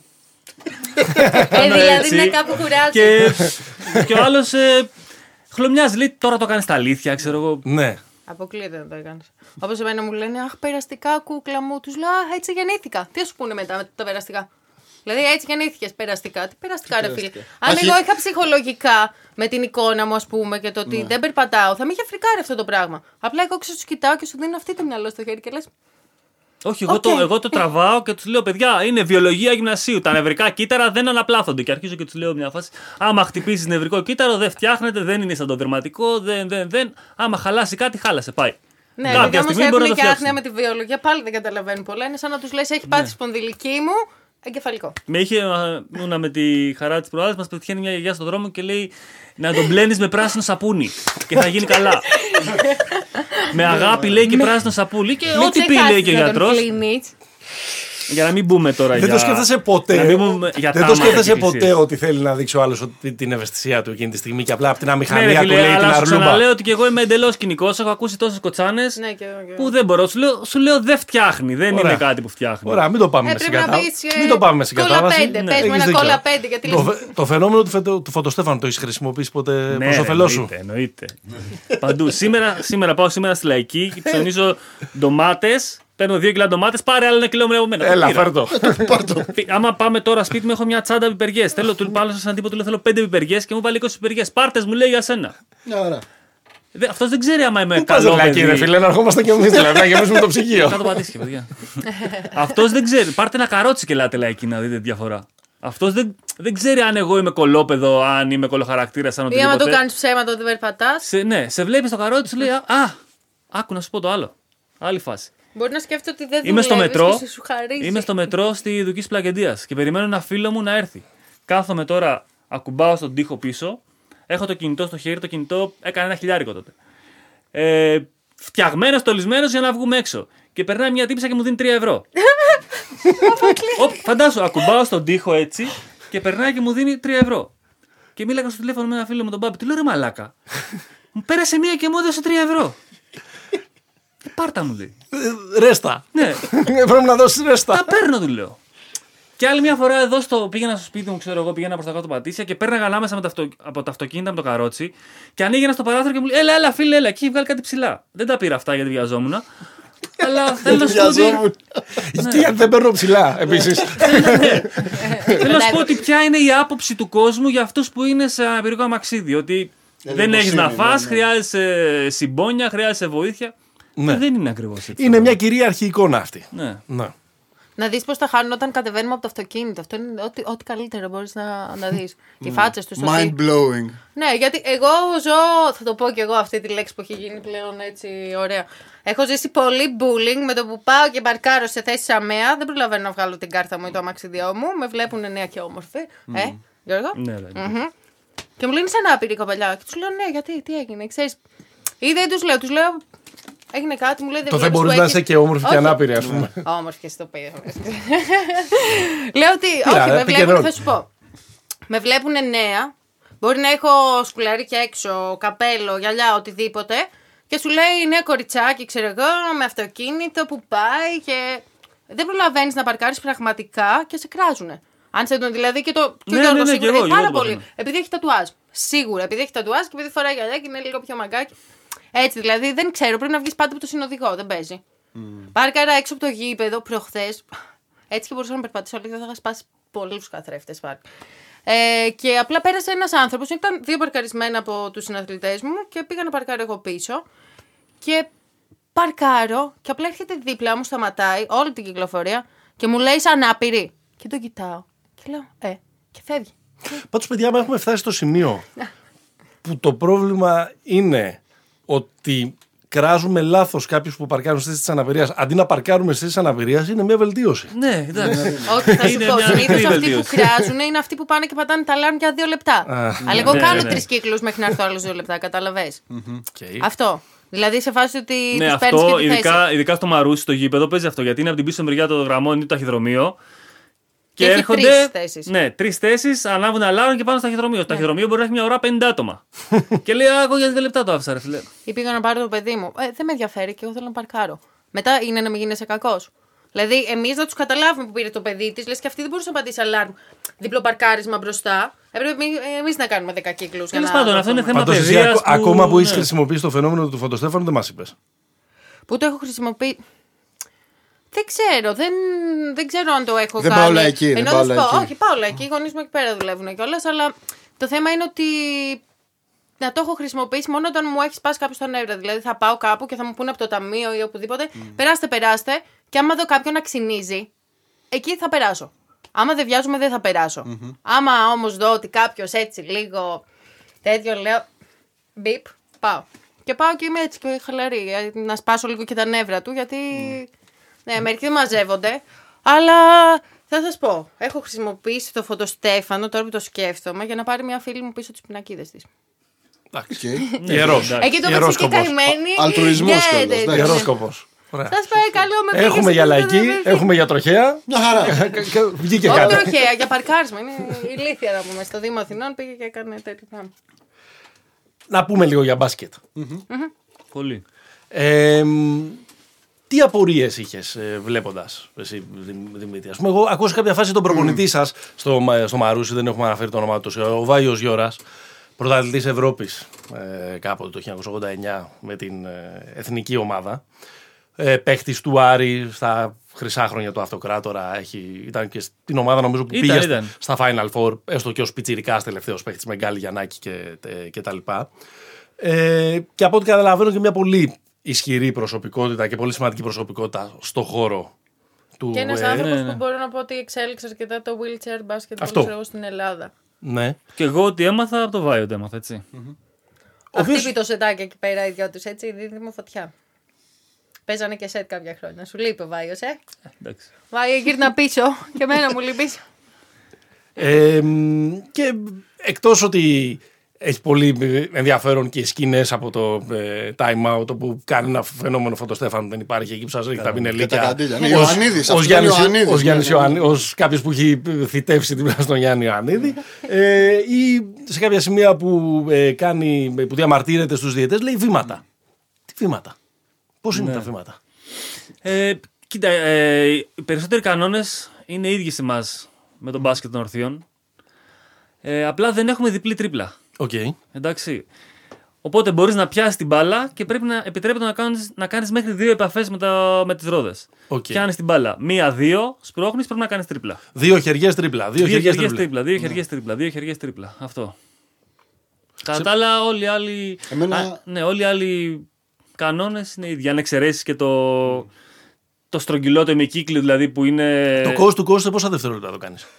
Ε, δηλαδή έτσι. είναι κάπου κουράζει. Και, και ο άλλος ε, χλωμιάζει, λέει τώρα το κάνει στα αλήθεια, ξέρω εγώ. Ναι. Αποκλείεται να το έκανε. Όπως εμένα μου λένε Αχ, περαστικά κούκλα μου. Τους λέω Αχ, έτσι γεννήθηκα. Τι θα σου πούνε μετά με τα περαστικά. Δηλαδή έτσι γεννήθηκες περαστικά. Τι περαστικά, ρε φίλε. Αν Αχ, εγώ ε- είχα ψυχολογικά με την εικόνα μου, ας πούμε, και το ότι δεν περπατάω, θα με είχε φρικάρει αυτό το πράγμα. Απλά εγώ ξέρω, σου κοιτάω και σου δίνω αυτή το μυαλό στο χέρι και λες Όχι, εγώ, Οκ. το, εγώ το τραβάω και του λέω: Παιδιά, είναι βιολογία γυμνασίου. Τα νευρικά κύτταρα δεν αναπλάθονται. Και αρχίζω και του λέω μια φάση: Άμα χτυπήσει νευρικό κύτταρο, δεν φτιάχνεται, δεν είναι σαν το δερματικό, δεν, δεν, δεν. Άμα χαλάσει κάτι, χάλασε. Πάει. Ναι, Κάποια παιδιά όμως στιγμή μπορεί έχουν να το και φτιάξει. άγνοια με τη βιολογία, πάλι δεν καταλαβαίνουν πολλά. Είναι σαν να τους λες: Έχει πάθει σπονδυλική μου, εγκεφαλικό. Με είχε μούνα με τη χαρά τη προάλλη, μα πετυχαίνει μια γιαγιά στον δρόμο και λέει: Να τον μπλένει με πράσινο σαπούνι και θα γίνει καλά. Με αγάπη λέει και πράσινο σαπούνι και Μην ό,τι πει ξεχάσεις λέει και ο να τον γιατρό. κλείνεις. Για να μην μπούμε τώρα Δεν για. το σκέφτεσαι να ποτέ. μην πούμε για Δεν το τάματα σκέφτεσαι και ποτέ εκκλησίες. ότι θέλει να δείξει ο άλλο την ευαισθησία του εκείνη τη στιγμή και απλά από την Ναι, ρε αμηχανία του φίλε, λέει την αλλά σου αρλούμπα. ξαναλέω ότι και εγώ είμαι εντελώς κοινικός. Έχω ακούσει τόσες κοτσάνες Ναι, και εγώ, και εγώ. που δεν μπορώ. Σου λέω, σου λέω δεν φτιάχνει. Δεν Ωραία. είναι κάτι που φτιάχνει. Ωραία, μην το πάμε Ε, με πρέπει να συγκατάβαση. πεις, ε, Μην το πάμε με συγκατάβαση. κόλλα πέντε, πες μου έχεις ένα δίκιο. κόλλα πέντε, γιατί Το, λες- φε- το φαινόμενο του, φετο- του φωτοστέφανου το έχει χρησιμοποιήσει ποτέ Ναι, προς ρε, όφελό σου. εννοείται, εννοείται. Παντού. Σήμερα, σήμερα πάω σήμερα στη Λαϊκή και ψωνίζω ντομάτες. Παίρνω δύο κιλά ντομάτες, πάρε άλλο ένα κιλό από μένα. Το Έλα, πήρα. φέρ το. Πη- Άμα πάμε τώρα σπίτι μου, έχω μια τσάντα πιπεριές. Θέλω του πάνω σαν τύπο, του λέω θέλω πέντε πιπεριές και μου βάλει είκοσι πιπεριές. Πάρτες μου λέει για σένα. Μια ώρα. Δε- Αυτός δεν ξέρει άμα είμαι Πού πας καλό Λαϊκή, παιδί. ρε φίλε, να ερχόμαστε κι εμείς δηλαδή, να γεμίσουμε το ψυγείο. Κάτω πατήσια, παιδιά. Αυτός δεν ξέρει. Πάρτε ένα καρότσι και ελάτε Λαϊκή να δείτε τη διαφορά. Αυτός δεν, δεν ξέρει αν εγώ είμαι κολόπεδο, αν είμαι κολοχαρακτήρας, αν Ή άμα του οτιδήποτε. κάνεις ψέματα ότι δεν περπατάς. Σε, ναι, σε βλέπει στο καρότσι, σου λέει Α, άκου να σου πω το άλλο. Άλλη φάση. Μπορεί να σκέφτεται ότι δεν Είμαι στο δουλεύεις μετρό. και σου χαρίζει. Είμαι στο μετρό στη Δουκής Πλακεντίας και περιμένω ένα φίλο μου να έρθει. Κάθομαι τώρα, ακουμπάω στον τοίχο πίσω. Έχω το κινητό στο χέρι, το κινητό έκανε ένα χιλιάρικο τότε. Ε, φτιαγμένος, τολισμένος για να βγούμε έξω. Και περνάει μια τύψα και μου δίνει τρία ευρώ. Οπ, φαντάσου, ακουμπάω στον τοίχο έτσι και περνάει και μου δίνει τρία ευρώ. Και μίλαγα στο τηλέφωνο με ένα φίλο μου τον Μπάμπη. Του λέω ρε μαλάκα. Μου πέρασε μία και μου έδωσε τρία ευρώ. Ε, πάρτα μου λέει. Ε, Ρέστα. Ναι, Πρέπει να δώσεις τα ρέστα. παίρνω, του λέω. Και άλλη μια φορά εδώ στο, πήγαινα στο σπίτι μου, ξέρω εγώ, πήγαινα προς τα κάτω Πατήσια και πέρναγα ανάμεσα με τα αυτο, από τα αυτοκίνητα με το καρότσι και ανοίγαινα στο παράθυρο και μου λέει: Έλα, έλα, φίλε, έλα, εκεί έχει βγάλει κάτι ψηλά. Δεν τα πήρα αυτά γιατί βιαζόμουν. Αλλά θέλω να σου πω ότι. Βιαζόμουν. Και γιατί δεν παίρνω ψηλά επίσης. Θέλω να σου πω ότι ποια είναι η άποψη του κόσμου για αυτούς που είναι σε αναπηρικό αμαξίδι. Ότι δεν έχεις να Ελεημοσύνη, φας, ναι, ναι. χρειάζεσαι συμπόνια, χρειάζεσαι βοήθεια. Ναι. Ε, Δεν είναι ακριβώς έτσι. Είναι μια κυρίαρχη εικόνα αυτή. Ναι. Ναι. Να δεις πώς τα χάνουν όταν κατεβαίνουμε από το αυτοκίνητο. Αυτό είναι ό,τι, ό,τι καλύτερο μπορείς να, να δεις. Οι φάτσες τους. Mind ότι... blowing. Ναι, γιατί εγώ ζω, θα το πω και εγώ αυτή τη λέξη που έχει γίνει πλέον έτσι ωραία. Έχω ζήσει πολύ bullying με το που πάω και παρκάρω σε θέση αμαία. Δεν προλαβαίνω να βγάλω την κάρτα μου ή το αμαξιδιό μου. Με βλέπουν νέα και όμορφη. Mm. Ε, Γιώργο. Ναι, ναι. Mm-hmm. Και μου λένε σαν άπειρη κοπελιά. Και τους λέω ναι, γιατί, τι έγινε, ξέρεις. Ή δεν τους λέω, τους λέω. Έγινε κάτι, μου λέει δεν Το δεν μπορεί να είσαι και όμορφη και ανάπηρη, ας πούμε. Όμορφη και στο πίσω. Λέω ότι. Όχι, με βλέπουν, θα σου πω. Με βλέπουν νέα. Μπορεί να έχω σκουλαρίκια έξω, καπέλο, γυαλιά, οτιδήποτε. Και σου λέει νέα κοριτσάκι, ξέρω εγώ, με αυτοκίνητο που πάει και. Δεν προλαβαίνεις να παρκάρεις πραγματικά και σε κράζουνε. Αν σε τον δηλαδή και το. Ναι, ναι, ναι, ναι, σίγουρα, και εγώ, πάρα εγώ πολύ. Επειδή έχει τατουάζ. Σίγουρα, επειδή έχει τατουάζ και επειδή φοράει γυαλιά και είναι λίγο πιο μαγκάκι. Έτσι δηλαδή, δεν ξέρω, πρέπει να βγεις πάντα από το συνοδηγό, δεν παίζει. Mm. Πάρκαρα έξω από το γήπεδο προχθές. Έτσι και μπορούσα να περπατήσω, αλλά δεν θα είχα σπάσει πολλούς καθρέφτες πάρκ. Ε, και απλά πέρασε ένας άνθρωπος, ήταν δύο παρκαρισμένα από τους συναθλητές μου και πήγα να παρκάρω εγώ πίσω. Και παρκάρω και απλά έρχεται δίπλα μου, σταματάει όλη την κυκλοφορία και μου λέει σαν άπειρη. Και τον κοιτάω και λέω, ε, και φεύγει. Πάντως, παιδιά, μα έχουμε φτάσει στο σημείο που το πρόβλημα είναι ότι κράζουμε λάθος κάποιους που παρκάρουν στις θέσεις της αναπηρίας. Αντί να παρκάρουμε στις θέσεις της αναπηρίας, είναι μια βελτίωση. Ναι, εντάξει. Όχι, θα σου πω. Συνήθως αυτοί που κράζουν είναι αυτοί που πάνε και πατάνε τα αλάρμ για δύο λεπτά. Αλλά εγώ κάνω τρεις κύκλους μέχρι να έρθω άλλους δύο λεπτά, καταλαβες. Αυτό. Δηλαδή σε φάση ότι. Ναι, τους παίρνεις αυτό, και τη θέση. ειδικά, ειδικά στο Μαρούσι, στο γήπεδο, παίζει αυτό. Γιατί είναι από την πίσω μεριά των γραμμών ή το ταχυδρομείο. Και, και έρχονται. Τρεις θέσεις. Ναι, τρεις θέσεις, ανάβουν αλάρμ και πάνε στο ταχυδρομείο. Στο ταχυδρομείο μπορεί να έχει μια ώρα πενήντα άτομα. Και λέει, Α, εγώ για δύο λεπτά το άφησα, ρε φίλε. Ή πήγα να πάρω το παιδί μου. Ε, δεν με ενδιαφέρει και εγώ θέλω να παρκάρω. Μετά είναι να μην γίνεσαι κακός. Δηλαδή, εμείς να τους καταλάβουμε που πήρε το παιδί της, λες και αυτή δεν μπορούσε να πατήσει αλάρμ. Διπλό παρκάρισμα μπροστά. Έπρεπε εμείς να κάνουμε δέκα κύκλους. Τέλος πάντων, αυτό είναι θέμα παιδείας. παιδείας. Που... Ακόμα που έχεις ναι. χρησιμοποιήσει το φαινόμενο του Φωτοστέφανου, δεν μας είπες. Πού το έχω χρησιμοποιήσει. Δεν ξέρω, δεν, δεν ξέρω αν το έχω δεν κάνει. Πάω λαϊκή, δεν πάω λαϊκή. Όχι, πάω λαϊκή. Οι γονείς μου εκεί πέρα δουλεύουν κιόλας, αλλά το θέμα είναι ότι να το έχω χρησιμοποιήσει μόνο όταν μου έχει σπάσει κάποιο τα νεύρα. Δηλαδή θα πάω κάπου και θα μου πούνε από το ταμείο ή οπουδήποτε, mm. περάστε, περάστε, και άμα δω κάποιον να ξυνίζει, εκεί θα περάσω. Άμα δεν βιάζομαι, δεν θα περάσω. Mm-hmm. Άμα όμως δω ότι κάποιος έτσι λίγο τέτοιο, λέω μπιπ, πάω. Και πάω και είμαι έτσι και χαλαρή, να σπάσω λίγο και τα νεύρα του, γιατί. Mm. Ναι, μερικοί δεν μαζεύονται, αλλά θα σας πω, έχω χρησιμοποιήσει το Φωτοστέφανο, τώρα που το σκέφτομαι, για να πάρει μια φίλη μου πίσω τις πινακίδες της. Εντάξει. Ιερός. Εκεί το μεταξύ και καημένη. Αλτουρισμός κιόλας. Ιερός σκοπός. Σας πάει καλό με πήγες. Έχουμε για λαϊκή, έχουμε για τροχέα. Μια χαρά. Βγήκε Όχι κάτι. τροχέα, για παρκάρισμα. Είναι ηλίθεια να πούμε. Στο Δήμο Αθηνών πήγε και έκανε τέτοιο πράγμα. Να πούμε λίγο για μπάσκετ. Πολύ. Τι απορίες είχες ε, βλέποντας εσύ, Δημήτρη? Ας πούμε, εγώ ακούσα κάποια φάση τον προπονητή mm. σας στο, στο Μαρούσι, δεν έχουμε αναφέρει το όνομά του, ο Βάιος Γιώρας, πρωταθλητής Ευρώπης ε, κάποτε το χίλια εννιακόσια ογδόντα εννιά με την ε, εθνική ομάδα. Ε, παίχτης του Άρη στα χρυσά χρόνια του Αυτοκράτορα. Έχει, ήταν και στην ομάδα νομίζω που ήταν, πήγε ήταν. στα Final Four, έστω και ως πιτσιρικάς τελευταίος παίχτης με Γκάλι Γιαννάκη και, και, και τα λοιπά. Ε, και από ό,τι καταλαβαίνω και μια πολύ ισχυρή προσωπικότητα και πολύ σημαντική προσωπικότητα στο χώρο του. Και ένας ε, άνθρωπος ναι, ναι. που μπορώ να πω ότι εξέλιξε αρκετά το wheelchair basketball ξέρω, στην Ελλάδα. Ναι. Και εγώ ότι έμαθα από το Βάιο, το έμαθα, έτσι. Mm-hmm. Αυτοί το σετάκι εκεί πέρα οι δυο τους, έτσι, δίδυμο φωτιά. Παίζανε και σετ κάποια χρόνια. Σου λείπει ο Βάιος, ε. Εντάξει. Βάιο, γύρνα πίσω και εμένα μου λείπεις. Ε, και εκτός ότι έχει πολύ ενδιαφέρον και οι σκηνές από το ε, time out όπου κάνει ένα φαινόμενο Φωτοστέφανο δεν υπάρχει εκεί που σας ρίχνει τα πινελίκια. Ως Γιάννης Ιωαννίδης, ως κάποιος που έχει θητεύσει την πλάση στον Γιάννη Ιωαννίδη ε, ή σε κάποια σημεία που, ε, κάνει, που διαμαρτύρεται στους διαιτές λέει βήματα. Τι βήματα? Πώς είναι ναι. τα βήματα? Ε, κοίτα, ε, οι περισσότεροι κανόνες είναι ίδιοι σε εμάς με τον μπάσκετ των ορθίων. Ε, απλά δεν έχουμε διπλή τρίπλα. Okay. Εντάξει. Οπότε μπορείς να πιάσεις την μπάλα και πρέπει να επιτρέπεται να κάνεις, να κάνεις μέχρι δύο επαφές με, τα, με τις ρόδες. Okay. Πιάνεις την μπάλα. Μία-δύο, σπρώχνεις, πρέπει να κάνεις τρίπλα. Δύο χεριές τρίπλα. Δύο, δύο χεριές τρίπλα. τρίπλα. Δύο χεριές ναι. τρίπλα. Δύο χεριές τρίπλα. Αυτό. Κατά τα άλλα, όλοι οι άλλοι. Εμένα... Α, ναι, όλοι οι άλλοι κανόνες είναι ίδιοι. Αν εξαιρέσεις και το. το στρογγυλό, το ημικύκλιο δηλαδή που είναι. Το coast to coast σε πόσα δευτερόλεπτα το κάνεις?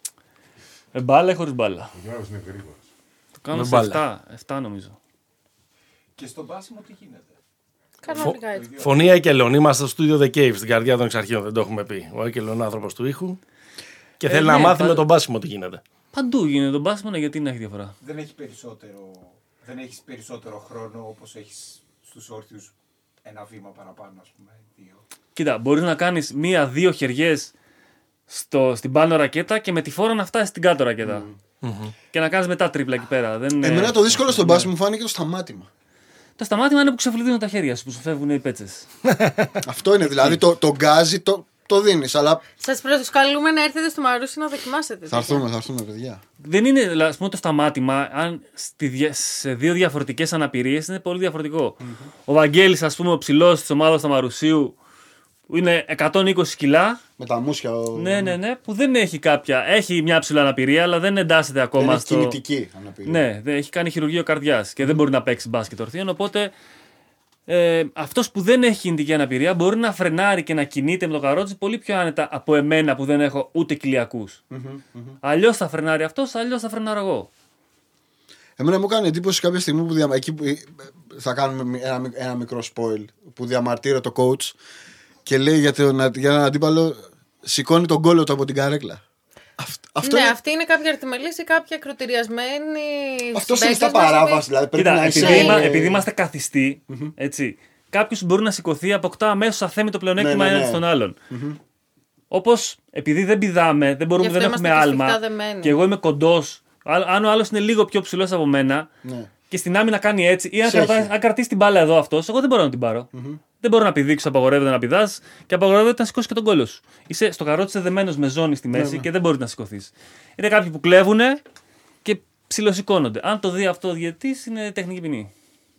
Με μπάλα ή χωρίς μπάλα? Ο Γιώργος είναι γρήγορος. Το κάνω Με σε μπάλα. επτά, επτά νομίζω. Και στον πάσιμο τι γίνεται? Κανονικά έτσι. Φωνή Έκελον. Είμαστε στο Studio The Cave, στην καρδιά των εξαρχείων. Δεν το έχουμε πει. Ο Έκελον είναι άνθρωπος του ήχου. Και Ε, θέλει ναι, να μάθει πάντα- με τον πάσιμο τι γίνεται. Παντού γίνεται το μπάσιμο, ναι, γιατί να έχει διαφορά. Δεν έχει περισσότερο, δεν έχεις περισσότερο χρόνο όπως έχεις στους όρθιους ένα βήμα παραπάνω, ας πούμε. Δύο. Κοίτα, μπορείς να κάνεις μία-δύο χεριές στο, στην πάνω ρακέτα και με τη φόρα να φτάσεις στην κάτω ρακέτα. Και να κάνεις μετά τρίπλα εκεί πέρα. Δεν είναι- Εμένα το δύσκολο στον μπάσκετ μου φάνηκε το σταμάτημα. Το σταμάτημα είναι που ξεφλουδίζουν τα χέρια σου, που σου φεύγουν οι πέτσες. Αυτό είναι δηλαδή το, το γκάζι το, το δίνεις, αλλά Σας προσκαλούμε να έρθετε στο Μαρούσι να δοκιμάσετε. θα έρθουμε, θα έρθουμε παιδιά. Δεν είναι, δηλαδή, ας πούμε, το σταμάτημα, αν στη, δια- σε δύο διαφορετικές αναπηρίες είναι πολύ διαφορετικό. Ο Βαγγέλης, ας πούμε, ο ψηλός της ομάδας του Μαρουσίου, που είναι εκατόν είκοσι κιλά, Με τα μουσια. Ο... ναι, ναι, ναι, που δεν έχει κάποια. Έχει μια ψηλή αναπηρία, αλλά δεν εντάσσεται Δεν ακόμα έχει στο. κινητική αναπηρία. Ναι, δεν έχει κάνει χειρουργείο καρδιάς και δεν μπορεί να παίξει μπάσκετ ορθίων. Οπότε ε, αυτός που δεν έχει κινητική αναπηρία μπορεί να φρενάρει και να κινείται με το καρότσι πολύ πιο άνετα από εμένα που δεν έχω ούτε κοιλιακούς. Αλλιώς θα φρενάρει αυτός, αλλιώς θα φρενάρω εγώ. Εμένα μου κάνει εντύπωση κάποια στιγμή που διαμα... εκεί που... θα κάνουμε ένα, μικ- ένα μικρό spoil που διαμαρτύρει το coach και λέει για, τον, για έναν αντίπαλο σηκώνει τον κόλλο του από την καρέκλα. Αυτ, αυτό Ναι, είναι, αυτή είναι κάποια αρτιμελής ή κάποια ακροτηριασμένη. αυτός είναι συμπαίκνες στα μας, παράβαση. οποίοι- Δηλαδή πρέπει Κοίτα, να επειδή, είσαι... είμα- επειδή είμαστε καθιστοί, έτσι, κάποιος μπορεί να σηκωθεί, αποκτά αμέσως αθέμητο πλεονέκτημα Ναι, ναι, ναι. έναντι των άλλων. Όπως επειδή δεν πηδάμε, δεν, μπορούμε, Γι' αυτό δεν έχουμε είμαστε και άλμα σφιχτά δεμένοι. και εγώ είμαι κοντός, αν ο άλλος είναι λίγο πιο ψηλός από μένα Ναι. και στην άμυνα κάνει έτσι, ή αν, Σε κρατά, έχει. αν κρατήσει την μπάλα εδώ αυτός, εγώ δεν μπορώ να την πάρω. Δεν μπορώ να πηδήξω, απαγορεύεται να πηδάς και απαγορεύεται να σηκώσει και τον κόλλο σου. Είσαι στο καρότσι, είσαι δεμένος με ζώνη στη μέση και δεν μπορεί να σηκωθεί. Είναι κάποιοι που κλέβουνε και ψιλοσηκώνονται. Αν το δει αυτό ο διαιτητής, είναι τεχνική ποινή.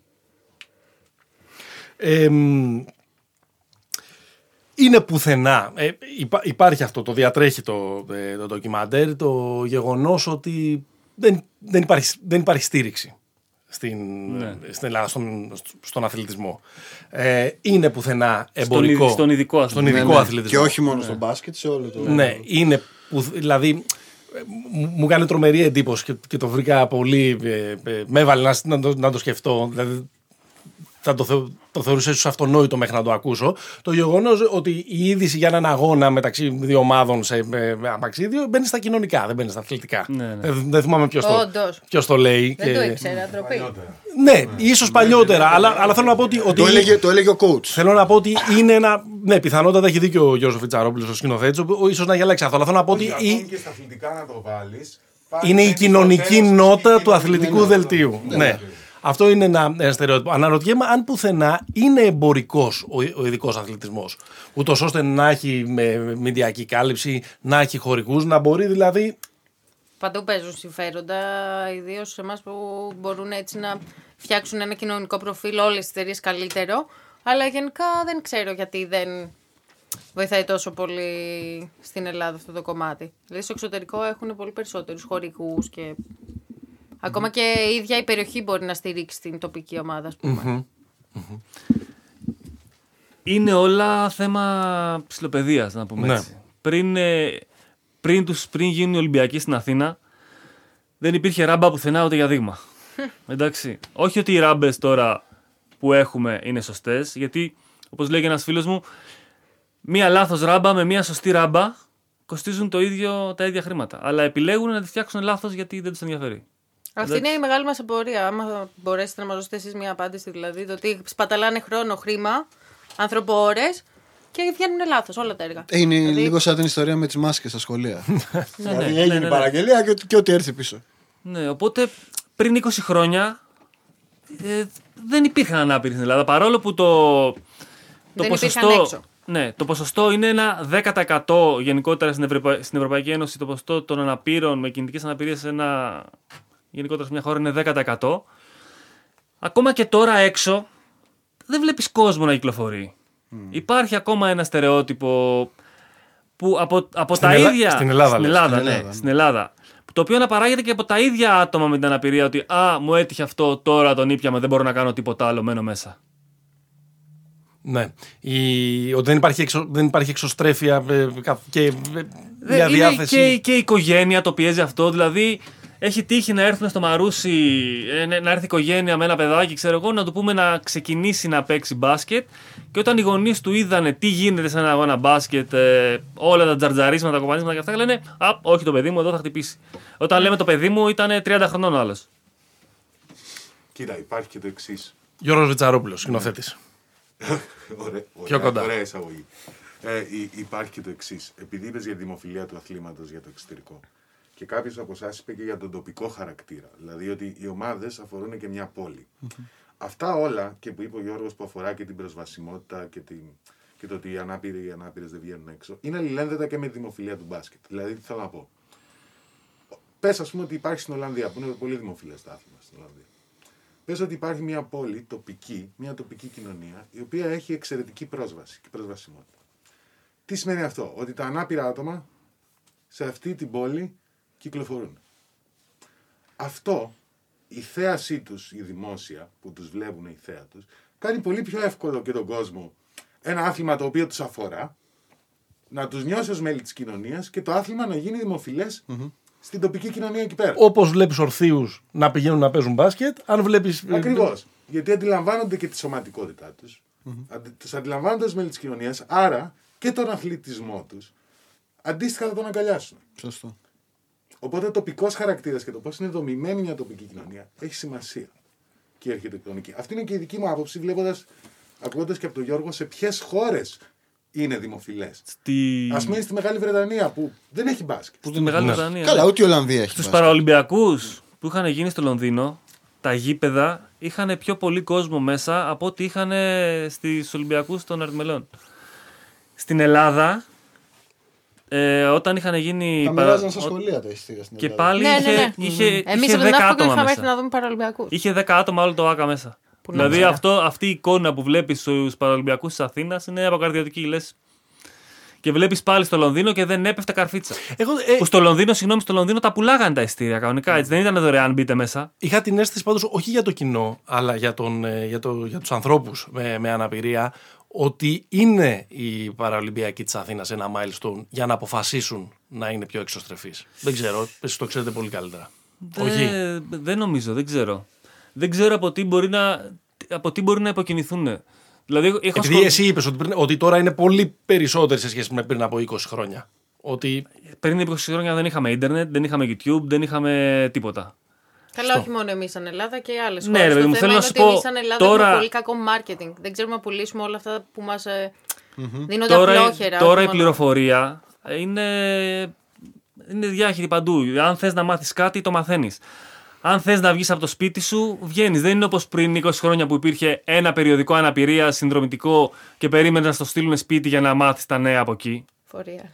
Ε, μ, είναι πουθενά. Ε, υπά- υπάρχει αυτό, το διατρέχει το, ε, το ντοκιμαντέρ, το γεγονός ότι δεν, δεν, υπάρχει, δεν υπάρχει στήριξη στην, Ναι. στην Ελλάδα, στον, στον αθλητισμό. Ε, είναι πουθενά εμπορικό. ειδ- στον ειδικό στον αθλητισμό. ειδικό Ναι, ναι. αθλητισμό. Και όχι μόνο στο μπάσκετ, σε όλο το. Ναι, είναι. Που, δηλαδή, ε, μου- μου κάνει τρομερή εντύπωση και, και το βρήκα πολύ. Ε, ε, με έβαλε να, να, το, να το σκεφτώ. Δηλαδή, θα το, θεω, το θεωρούσα ίσως αυτονόητο μέχρι να το ακούσω. Το γεγονός ότι η είδηση για έναν αγώνα μεταξύ δύο ομάδων σε ε, αμαξίδιο μπαίνει στα κοινωνικά, δεν μπαίνει στα αθλητικά. Ναι, ναι. Δεν, δεν θυμάμαι ποιος το, Όντως. ποιος το λέει. Δεν το ήξερα, ντροπή. Ναι, ίσως παλιότερα, αλλά, αλλά θέλω να πω ότι. ότι Το έλεγε, το έλεγε ο coach. Θέλω να πω ότι είναι ένα. Ναι, πιθανότατα έχει δίκιο ο Γιώργος Φιτσαρόπουλος, ο σκηνοθέτης, ίσως να έχει αλλάξει αυτό. Αλλά θέλω να πω ότι Όχι, η- ακόμη και στα αθλητικά να το βάλεις. είναι η κοινωνική νότα του αθλητικού ναι, ναι. δελτίου. Ναι. Αυτό είναι ένα, ένα στερεότυπο. Αναρωτιέμαι αν πουθενά είναι εμπορικός ο, ο ειδικός αθλητισμός. Ούτως ώστε να έχει με, μηντιακή κάλυψη, να έχει χορηγούς, να μπορεί δηλαδή. Παντού παίζουν συμφέροντα, ιδίω σε εμά που μπορούν έτσι να φτιάξουν ένα κοινωνικό προφίλ όλες τις εταιρείες καλύτερο. Αλλά γενικά δεν ξέρω γιατί δεν βοηθάει τόσο πολύ στην Ελλάδα αυτό το κομμάτι. Δηλαδή στο εξωτερικό έχουν πολύ περισσότερους χορηγούς και ακόμα και η ίδια η περιοχή μπορεί να στηρίξει την τοπική ομάδα, ας πούμε. Είναι όλα θέμα ψηλοπαιδείας, να πούμε Ναι. έτσι. Πριν, ε, πριν, τους, πριν γίνουν οι Ολυμπιακοί στην Αθήνα, δεν υπήρχε ράμπα πουθενά ούτε για δείγμα. Εντάξει. Όχι ότι οι ράμπες τώρα που έχουμε είναι σωστές, γιατί όπως λέγει ένας φίλος μου, μία λάθος ράμπα με μία σωστή ράμπα κοστίζουν το ίδιο, τα ίδια χρήματα. Αλλά επιλέγουν να τη φτιάξουν λάθος γιατί δεν τους ενδιαφέρει. Αυτή είναι η μεγάλη μας απορία. Άμα μπορέσετε να μας δώσετε εσείς μια απάντηση, δηλαδή, το ότι σπαταλάνε χρόνο, χρήμα, ανθρωπόρες και βγαίνουν λάθος όλα τα έργα. Ε, Είναι Δηλαδή- λίγο σαν την ιστορία με τις μάσκες στα σχολεία. δηλαδή ναι, έγινε ναι, ναι. η παραγγελία και, και ό,τι έρθει πίσω. Ναι, οπότε πριν είκοσι χρόνια ε, δεν υπήρχαν ανάπηροι στην Ελλάδα. Παρόλο που το, το Δεν ποσοστό. υπήρχαν έξω. Ναι, το ποσοστό είναι ένα δέκα τοις εκατό γενικότερα στην, Ευρωπα... στην Ευρωπαϊκή Ένωση. Το ποσοστό των αναπήρων με κινητικές αναπηρίες σε ένα... γενικότερα σε μια χώρα είναι δέκα τοις εκατό. Ακόμα και τώρα έξω δεν βλέπεις κόσμο να κυκλοφορεί. Υπάρχει ακόμα ένα στερεότυπο που από, από Στην τα Ελλά- ίδια. στην Ελλάδα, στην λες. Ελλάδα, Στην ναι, Ελλάδα, ναι. στην Ελλάδα. Το οποίο αναπαράγεται και από τα ίδια άτομα με την αναπηρία ότι «Α, μου έτυχε αυτό, τώρα τον ήπιαμε, δεν μπορώ να κάνω τίποτα άλλο, μένω μέσα». Ναι. Η... Ότι δεν υπάρχει, εξω... δεν υπάρχει εξωστρέφεια ε, και ε, μια διάθεση. Και, και η οικογένεια το πιέζει αυτό. Δηλαδή, έχει τύχει να έρθουν στο Μαρούσι, να έρθει η οικογένεια με ένα παιδάκι, ξέρω εγώ, να του πούμε να ξεκινήσει να παίξει μπάσκετ. Και όταν οι γονείς του είδανε τι γίνεται σε ένα αγώνα μπάσκετ, ε, όλα τα τζαρτζαρίσματα, τα κοπανίσματα και αυτά, λένε «Α, όχι το παιδί μου, εδώ θα χτυπήσει». Όταν λέμε το παιδί μου, ήταν τριάντα χρονών ο άλλος. Κοίτα, υπάρχει και το εξής. Γιώργος Βητσαρόπουλος, σκηνοθέτης. Ωραία, Πιο κοντά. Ωραία εισαγωγή. Ε, υπάρχει και το εξής. Επειδή είπες για τη δημοφιλία του αθλήματος για το εξωτερικό και κάποιος από εσάς είπε και για τον τοπικό χαρακτήρα. Δηλαδή ότι οι ομάδες αφορούν και μια πόλη. Mm-hmm. Αυτά όλα και που είπε ο Γιώργος που αφορά και την προσβασιμότητα και, την, και το ότι οι ανάπηροι οι ανάπηρες δεν βγαίνουν έξω, είναι αλληλένδετα και με τη δημοφιλία του μπάσκετ. Δηλαδή, τι θέλω να πω. Πες, ας πούμε, ότι υπάρχει στην Ολλανδία, που είναι πολύ δημοφιλές το άθλημα στην Ολλανδία. Πες ότι υπάρχει μια πόλη τοπική, μια τοπική κοινωνία, η οποία έχει εξαιρετική πρόσβαση και προσβασιμότητα. Τι σημαίνει αυτό? Ότι τα ανάπηρα άτομα σε αυτή την πόλη κυκλοφορούν. Αυτό, η θέασή τους, η δημόσια, που τους βλέπουν η θέα τους, κάνει πολύ πιο εύκολο και τον κόσμο ένα άθλημα το οποίο τους αφορά, να τους νιώσει ως μέλη της κοινωνίας και το άθλημα να γίνει δημοφιλές mm-hmm. στην τοπική κοινωνία εκεί πέρα. Όπως βλέπεις ορθίους να πηγαίνουν να παίζουν μπάσκετ, αν βλέπεις... Ακριβώς. Γιατί αντιλαμβάνονται και τη σωματικότητά τους, mm-hmm. αντι, τους αντιλαμβάνονται ως μέλη της κοινωνίας, άρα και τον αθλητισμό τους, αντίστοιχα θα τον αγκαλιάσουν. Σωστό. Οπότε ο τοπικός χαρακτήρας και το πώς είναι δομημένη μια τοπική κοινωνία έχει σημασία και η αρχιτεκτονική. Αυτή είναι και η δική μου άποψη, βλέποντας, ακούγοντας και από τον Γιώργο, σε ποιες χώρες είναι δημοφιλές. Στη... Ας μείνει στη Μεγάλη Βρετανία που δεν έχει μπάσκετ. Στη Μεγάλη ναι. Βρετανία. Καλά, ούτε η Ολλανδία έχει. Στους Παραολυμπιακούς που είχαν γίνει στο Λονδίνο, τα γήπεδα είχαν πιο πολύ κόσμο μέσα από ό,τι είχαν στους Ολυμπιακούς των Αρτμελών. Στην Ελλάδα. Ε, όταν είχαν γίνει. Τα μοιράζαν στα σχολεία τα εισιτήρια στην και Ελλάδα. πάλι ναι, είχε, ναι, ναι. είχε, είχε, Εμείς είχε από την δέκα Αύκοκο άτομα είχαμε μέσα. έρθει να δούμε Παραολυμπιακούς. Είχε δέκα άτομα όλο το ΆΚΑ μέσα. Που δηλαδή να αυτό, αυτή η εικόνα που βλέπεις στους Παραολυμπιακούς της Αθήνας είναι αποκαρδιωτική. Λες. Και βλέπεις πάλι στο Λονδίνο και δεν έπεφτε καρφίτσα. Εγώ, ε, που στο Λονδίνο, συγγνώμη, στο Λονδίνο τα πουλάγανε τα εισιτήρια κανονικά. Έτσι, δεν ήταν δωρεάν, μπείτε μέσα. Είχα την αίσθηση πάντως, όχι για το κοινό, αλλά για, τον, για, το, για τους ανθρώπους με, με αναπηρία, ότι είναι η Παραολυμπιακή της Αθήνας ένα milestone για να αποφασίσουν να είναι πιο εξωστρεφείς. Δεν ξέρω, εσείς το ξέρετε πολύ καλύτερα. Δε, Όχι. Δεν νομίζω, δεν ξέρω. Δεν ξέρω από τι μπορεί να, από τι μπορεί να υποκινηθούν. Δηλαδή, έχω Επειδή σχολ... εσύ είπες ότι, πριν, ότι τώρα είναι πολύ περισσότεροι σε σχέση με πριν από είκοσι χρόνια. Ότι... Πριν είκοσι χρόνια δεν είχαμε ίντερνετ, δεν είχαμε YouTube, δεν είχαμε τίποτα. Καλά, όχι μόνο εμείς σαν Ελλάδα και άλλες Ναι, χώρες. ρε, Το μου, θέμα θέλω είναι να σου ότι πω, εμείς σαν Ελλάδα τώρα- έχουμε πολύ κακό marketing. Δεν ξέρουμε να πουλήσουμε όλα αυτά που μας ε, δίνονται Τώρα, απλόχερα. τώρα όχι η μόνο- πληροφορία είναι, είναι διάχυτη παντού. Αν θες να μάθεις κάτι, το μαθαίνεις. Αν θες να βγεις από το σπίτι σου, βγαίνεις. Δεν είναι όπως πριν είκοσι χρόνια που υπήρχε ένα περιοδικό αναπηρία συνδρομητικό και περίμενε να στο στείλουν σπίτι για να μάθεις τα νέα από εκεί. Φορεία.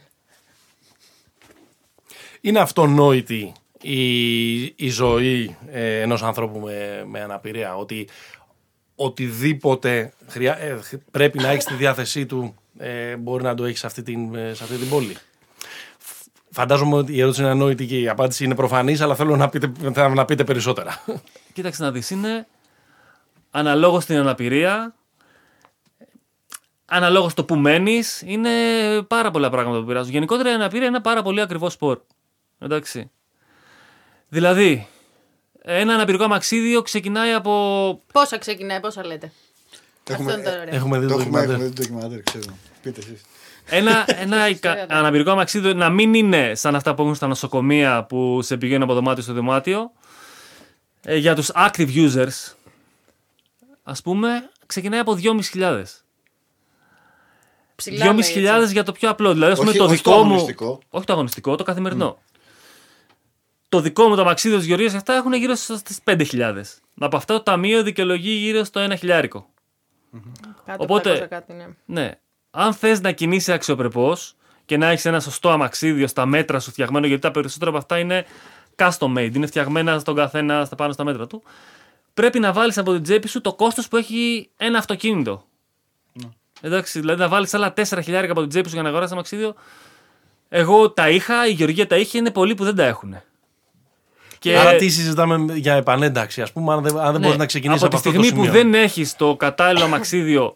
είναι αυτονόητη η, η ζωή ε, ενός ανθρώπου με, με αναπηρία. Ότι οτιδήποτε χρειά, ε, πρέπει να έχει στη διάθεσή του ε, μπορεί να το έχει σε αυτή την, σε αυτή την πόλη. Φαντάζομαι ότι η ερώτηση είναι ανόητη και η απάντηση είναι προφανής, αλλά θέλω να πείτε, να πείτε περισσότερα. Κοίταξε να δεις, είναι αναλόγως την αναπηρία, αναλόγως το που μένεις, είναι πάρα πολλά πράγματα που πειράζουν. Γενικότερα η αναπηρία είναι ένα πάρα πολύ ακριβό σπορ. Εντάξει. Δηλαδή, ένα αναπηρικό αμαξίδιο ξεκινάει από... Πόσα ξεκινάει, πόσα λέτε. Έχουμε, Αυτό είναι το ωραίο. Έχουμε δει το το έχουμε, έχουμε ντοκιμαντέρ. δει το ντοκιμαντέρ, ξέρω. Πείτε εσείς. Ένα, ένα ικα- αναπηρικό αμαξίδιο να μην είναι σαν αυτά που έχουν στα νοσοκομεία που σε πηγαίνουν από δωμάτιο στο δωμάτιο. Ε, για τους active users, ας πούμε, ξεκινάει από δυόμισι χιλιάδες. Ψηλά δυόμισι λέει, χιλιάδες έτσι. για το πιο απλό. Δηλαδή, ας πούμε, Όχι- το όχι δικό το μου. αγωνιστικό. Όχι το αγωνιστικό, το καθημερινό. Το δικό μου το αμαξίδιο της Γεωργίας αυτά έχουν γύρω στις πέντε χιλιάδες. Από αυτό το ταμείο δικαιολογεί γύρω στο ένα χιλιάρικο. Κάτω Οπότε- από τα κάτι, ναι. Ναι. Αν θες να κινείσαι αξιοπρεπώς και να έχεις ένα σωστό αμαξίδιο στα μέτρα σου φτιαγμένο, γιατί τα περισσότερα από αυτά είναι custom made, είναι φτιαγμένα στον καθένα στα πάνω στα μέτρα του, πρέπει να βάλεις από την τσέπη σου το κόστος που έχει ένα αυτοκίνητο. Εντάξει, δηλαδή να βάλεις άλλα τέσσερα χιλιάρικα από την τσέπη σου για να αγοράσεις αμαξίδιο. Εγώ τα είχα, η Γεωργία τα είχε, είναι πολλοί που δεν τα έχουν. Και... Άρα τι συζητάμε για επανένταξη, ας πούμε, αν δεν, αν δεν Ναι, μπορείς να ξεκινήσεις από από, τη αυτό το στιγμή που σημείο. δεν έχεις το κατάλληλο αμαξίδιο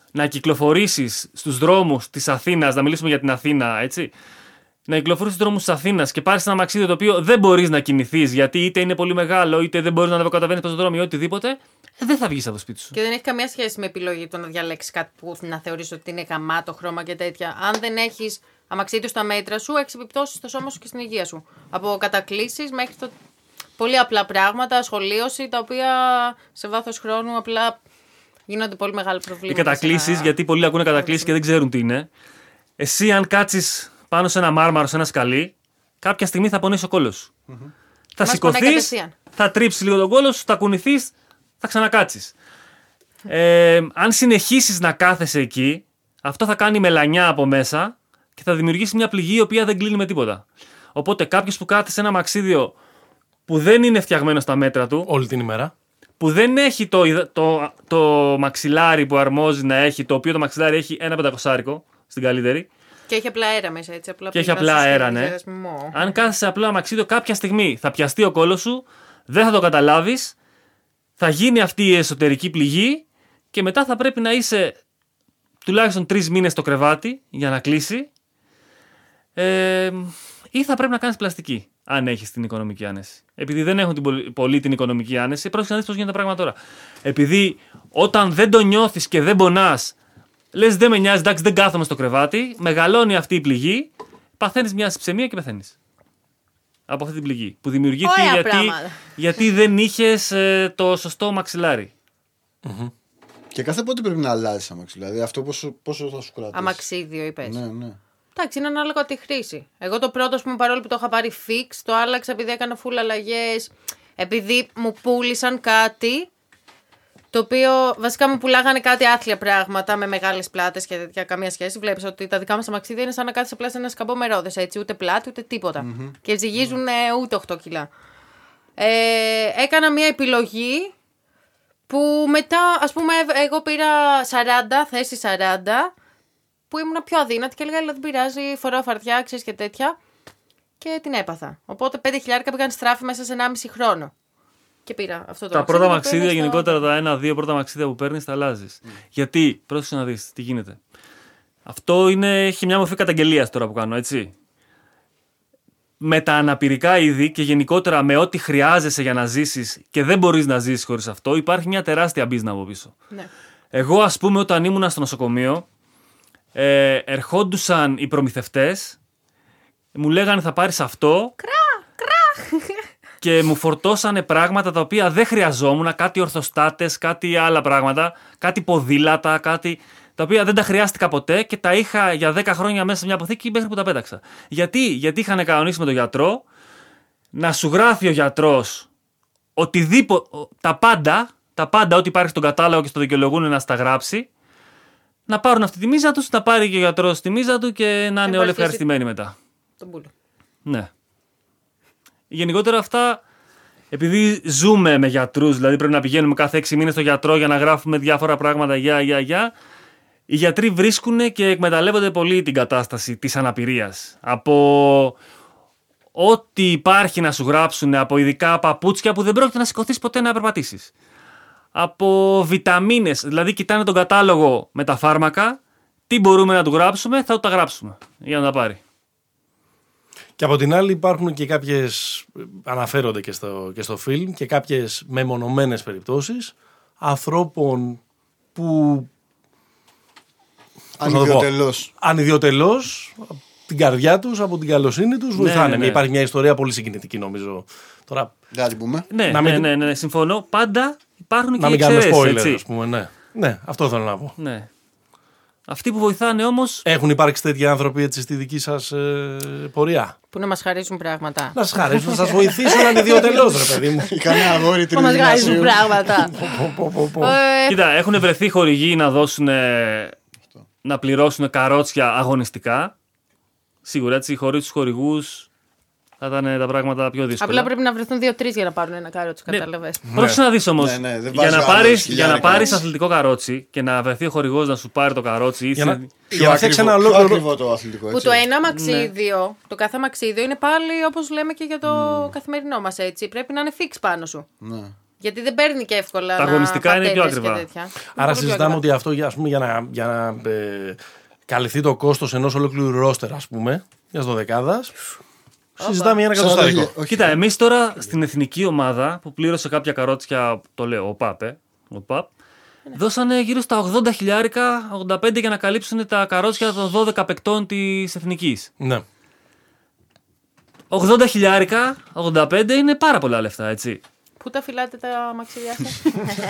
να κυκλοφορήσεις στους δρόμους της Αθήνας, να μιλήσουμε για την Αθήνα, έτσι. Να κυκλοφορήσεις στους δρόμους της Αθήνας και πάρεις ένα αμαξίδιο το οποίο δεν μπορείς να κινηθείς γιατί είτε είναι πολύ μεγάλο, είτε δεν μπορείς να ανεβοκαταβαίνεις στο δρόμο ή οτιδήποτε, δεν θα βγεις από το σπίτι σου. Και δεν έχει καμία σχέση με επιλογή το να διαλέξεις κάτι που να θεωρείς ότι είναι γαμάτο χρώμα και τέτοια. Αν δεν έχεις αμαξίδιο στα μέτρα σου, έχεις επιπτώσεις στο σώμα σου και στην υγεία σου. Από κατακλήσεις μέχρι το... πολύ απλά πράγματα, σχολίωση, τα οποία σε βάθος χρόνου απλά γίνονται πολύ μεγάλα προβλήματα. Οι κατακλήσεις, ένα... γιατί πολλοί ακούνε κατακλήσεις και δεν ξέρουν τι είναι. Εσύ, αν κάτσεις πάνω σε ένα μάρμαρο, σε ένα σκαλί, κάποια στιγμή θα πονέσει ο κόλος σου. Mm-hmm. Θα σηκωθείς, θα τρίψεις λίγο τον κόλο σου, θα κουνηθείς, θα ξανακάτσεις. Ε, αν συνεχίσεις να κάθεσαι εκεί, αυτό θα κάνει μελανιά από μέσα και θα δημιουργήσει μια πληγή η οποία δεν κλείνει με τίποτα. Οπότε κάποιος που κάθεται σε ένα μαξίδιο που δεν είναι φτιαγμένο στα μέτρα του, όλη την ημέρα, που δεν έχει το, το, το μαξιλάρι που αρμόζει να έχει, το οποίο το μαξιλάρι έχει ένα πεντακοσάρικο στην καλύτερη. Και έχει απλά αέρα μέσα, έτσι. Απλά και έχει απλά αέρα, ναι. Αν κάθεσαι απλά μαξίδιο, κάποια στιγμή θα πιαστεί ο κόλος σου, δεν θα το καταλάβεις, θα γίνει αυτή η εσωτερική πληγή και μετά θα πρέπει να είσαι τουλάχιστον τρεις μήνες στο κρεβάτι για να κλείσει. Ε, ή θα πρέπει να κάνεις πλαστική, αν έχεις την οικονομική άνεση. Επειδή δεν έχουν την πολύ, πολύ την οικονομική άνεση, πρόσεχε να δεις πώς γίνεται τα πράγματα τώρα. Επειδή όταν δεν το νιώθεις και δεν πονάς, λες δεν με νοιάζει, εντάξει δεν κάθομαι στο κρεβάτι, μεγαλώνει αυτή η πληγή, παθαίνεις μια ασυψαιμία και πεθαίνεις. Από αυτή την πληγή. Που δημιουργήθηκε γιατί, γιατί δεν είχες ε, το σωστό μαξιλάρι. Mm-hmm. Και κάθε πότε πρέπει να αλλάζεις αμαξιλάρι, δηλαδή αυτό πόσο, πόσο θα σου κρατήσει. Αμαξίδιο είπες. Ναι, ναι. Εντάξει, είναι ανάλογα τη χρήση. Εγώ το πρώτο, ας πούμε, παρόλο που το είχα πάρει fix, το άλλαξα επειδή έκανα full αλλαγές. Επειδή μου πούλησαν κάτι, το οποίο βασικά μου πουλάγανε κάτι άθλια πράγματα με μεγάλες πλάτες και τέτοια, καμία σχέση. Βλέπεις ότι τα δικά μας αμαξίδια είναι σαν να κάθεσαι απλά σε ένα σκαμπό με ρόδες, έτσι, ούτε πλάτη ούτε τίποτα. Mm-hmm. Και ζυγίζουν mm-hmm. ούτε οκτώ κιλά. Ε, έκανα μια επιλογή που μετά, ας πούμε, εγώ πήρα σαράντα, θέση σαράντα, που ήμουν πιο αδύνατη και έλεγα, αλλά δεν πειράζει, φοράω φαρτιά, ξέρεις και τέτοια. Και την έπαθα. Οπότε πέντε χιλιάρικα πήγαν στράφη μέσα σε ενάμιση χρόνο. Και πήρα αυτό το τα πρώτα μαξίδια, στο... γενικότερα τα ένα-δύο πρώτα μαξίδια που παίρνεις, τα αλλάζεις. Mm. Γιατί, πρόσεξε να δεις τι γίνεται. Αυτό είναι, έχει μια μορφή καταγγελίας τώρα που κάνω, έτσι. Με τα αναπηρικά είδη και γενικότερα με ό,τι χρειάζεσαι για να ζήσεις και δεν μπορείς να ζήσεις χωρίς αυτό, υπάρχει μια τεράστια μπίζνα από πίσω. Ναι. Εγώ, ας πούμε, όταν ήμουνα στο νοσοκομείο, ε, ερχόντουσαν οι προμηθευτές, μου λέγανε θα πάρεις αυτό. Κρά, κρά. Και μου φορτώσανε πράγματα τα οποία δεν χρειαζόμουν, κάτι ορθοστάτες, κάτι άλλα πράγματα, κάτι ποδήλατα, κάτι τα οποία δεν τα χρειάστηκα ποτέ και τα είχα για δέκα χρόνια μέσα σε μια αποθήκη μέχρι που τα πέταξα. Γιατί, Γιατί είχαν κανονίσει με τον γιατρό να σου γράφει ο γιατρός οτιδήποτε, τα πάντα, τα πάντα ό,τι υπάρχει στον κατάλογο και στο δικαιολογούν να στα γράψει, να πάρουν αυτή τη μίζα τους, να πάρει και ο γιατρός τη μίζα του και να είναι όλοι ευχαριστημένοι μετά. Τον πούλο. Ναι. Γενικότερα αυτά, επειδή ζούμε με γιατρούς, δηλαδή πρέπει να πηγαίνουμε κάθε έξι μήνες στο γιατρό για να γράφουμε διάφορα πράγματα για, για, για, οι γιατροί βρίσκουν και εκμεταλλεύονται πολύ την κατάσταση της αναπηρίας. Από ό,τι υπάρχει να σου γράψουν, από ειδικά παπούτσια που δεν πρόκειται να σηκωθείς ποτέ να περπατήσεις. Από βιταμίνες, δηλαδή κοιτάνε τον κατάλογο με τα φάρμακα, τι μπορούμε να του γράψουμε, θα του τα γράψουμε για να τα πάρει. Και από την άλλη υπάρχουν και κάποιες, αναφέρονται και στο, και στο φιλμ, και κάποιες μεμονωμένες περιπτώσεις ανθρώπων που ανιδιοτελώς ανιδιοτελώς την καρδιά τους, από την καλοσύνη τους βοηθάνε. Ναι, ναι, ναι. Υπάρχει μια ιστορία πολύ συγκινητική νομίζω. Τώρα, δεν την πούμε. Ναι, να ναι, μην... ναι, ναι, συμφωνώ. Πάντα υπάρχουν και οι εξαιρέσεις. Να μην κάνουμε spoiler, ας πούμε, ναι. Ναι, αυτό θέλω να πω. Ναι. Αυτοί που βοηθάνε όμως. Έχουν υπάρξει τέτοιοι άνθρωποι έτσι στη δική σας ε, πορεία. Που να μας χαρίσουν πράγματα. Να σας χαρίσουν, να σας βοηθήσουν ανιδιοτελώς, ρε παιδί μου. Κανένα αγόρι που μας χαρίσουν πράγματα. Κοίτα, έχουν βρεθεί χορηγοί να δώσουν, να πληρώσουν καρότσια αγωνιστικά. Σίγουρα έτσι, χωρίς τους χορηγούς θα ήταν τα πράγματα πιο δύσκολα. Απλά πρέπει να βρεθούν δύο-τρεις για να πάρουν ένα καρότσι, κατάλαβες. Ναι. Πρόσεχε να δεις όμως. Ναι, ναι, για να πάρεις, για να πάρεις αθλητικό καρότσι και να βρεθεί ο χορηγός να σου πάρει το καρότσι. Για να, για να φτιάξει ένα ολόκληρο το αθλητικό. Που το ένα αμαξίδιο, ναι. το κάθε αμαξίδιο είναι πάλι όπως λέμε και για το mm. καθημερινό μας έτσι. Πρέπει να είναι fix πάνω σου. Ναι. Γιατί δεν παίρνει και εύκολα. Τα αγωνιστικά είναι πιο ακριβά. Άρα συζητάμε ότι αυτό για, ας πούμε, για να, για να ε, καλυφθεί το κόστος ενός ολόκληρου ρόστερ, ας πούμε, μιας δωδεκάδας, συζητάμε για ένα εκατοστάρικο. Κοίτα, εμείς τώρα στην εθνική ομάδα που πλήρωσε κάποια καρότσια, το λέω, ο ΠΑΠ, ε, ο ΠΑΠ, δώσανε γύρω στα ογδόντα χιλιάρικα, ογδόντα πέντε για να καλύψουν τα καρότσια των δώδεκα παικτών της εθνικής. Ναι. ογδόντα χιλιάρικα, ογδόντα πέντε είναι πάρα πολλά λεφτά, έτσι. Πού τα φυλάτε τα μαξιλιά σας?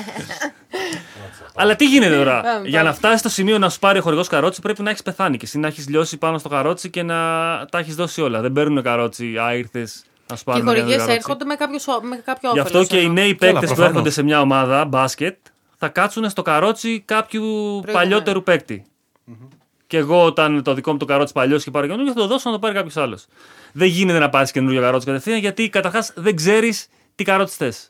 Αλλά τι γίνεται τώρα. Για να φτάσει στο σημείο να σου πάρει ο χορηγός καρότσι, πρέπει να έχεις πεθάνει και εσύ να έχεις λιώσει πάνω στο καρότσι και να τα έχεις δώσει όλα. Δεν παίρνουν καρότσι, α, ήρθες να σου πάρουν. Και οι χορηγίες έρχονται με κάποιο, με κάποιο όφελος. Γι' αυτό και οι νέοι παίκτες που έρχονται σε μια ομάδα μπάσκετ θα κάτσουν στο καρότσι κάποιου παλιότερου παίκτη. Mm-hmm. Και εγώ, όταν το δικό μου το καρότσι παλιός και πάρω καινούργιο, θα το δώσω να το πάρει κάποιος άλλος. Δεν γίνεται να πάρεις καινούργιο καρότσι κατευθείαν, γιατί καταρχάς δεν ξέρεις τι καρότσι θες.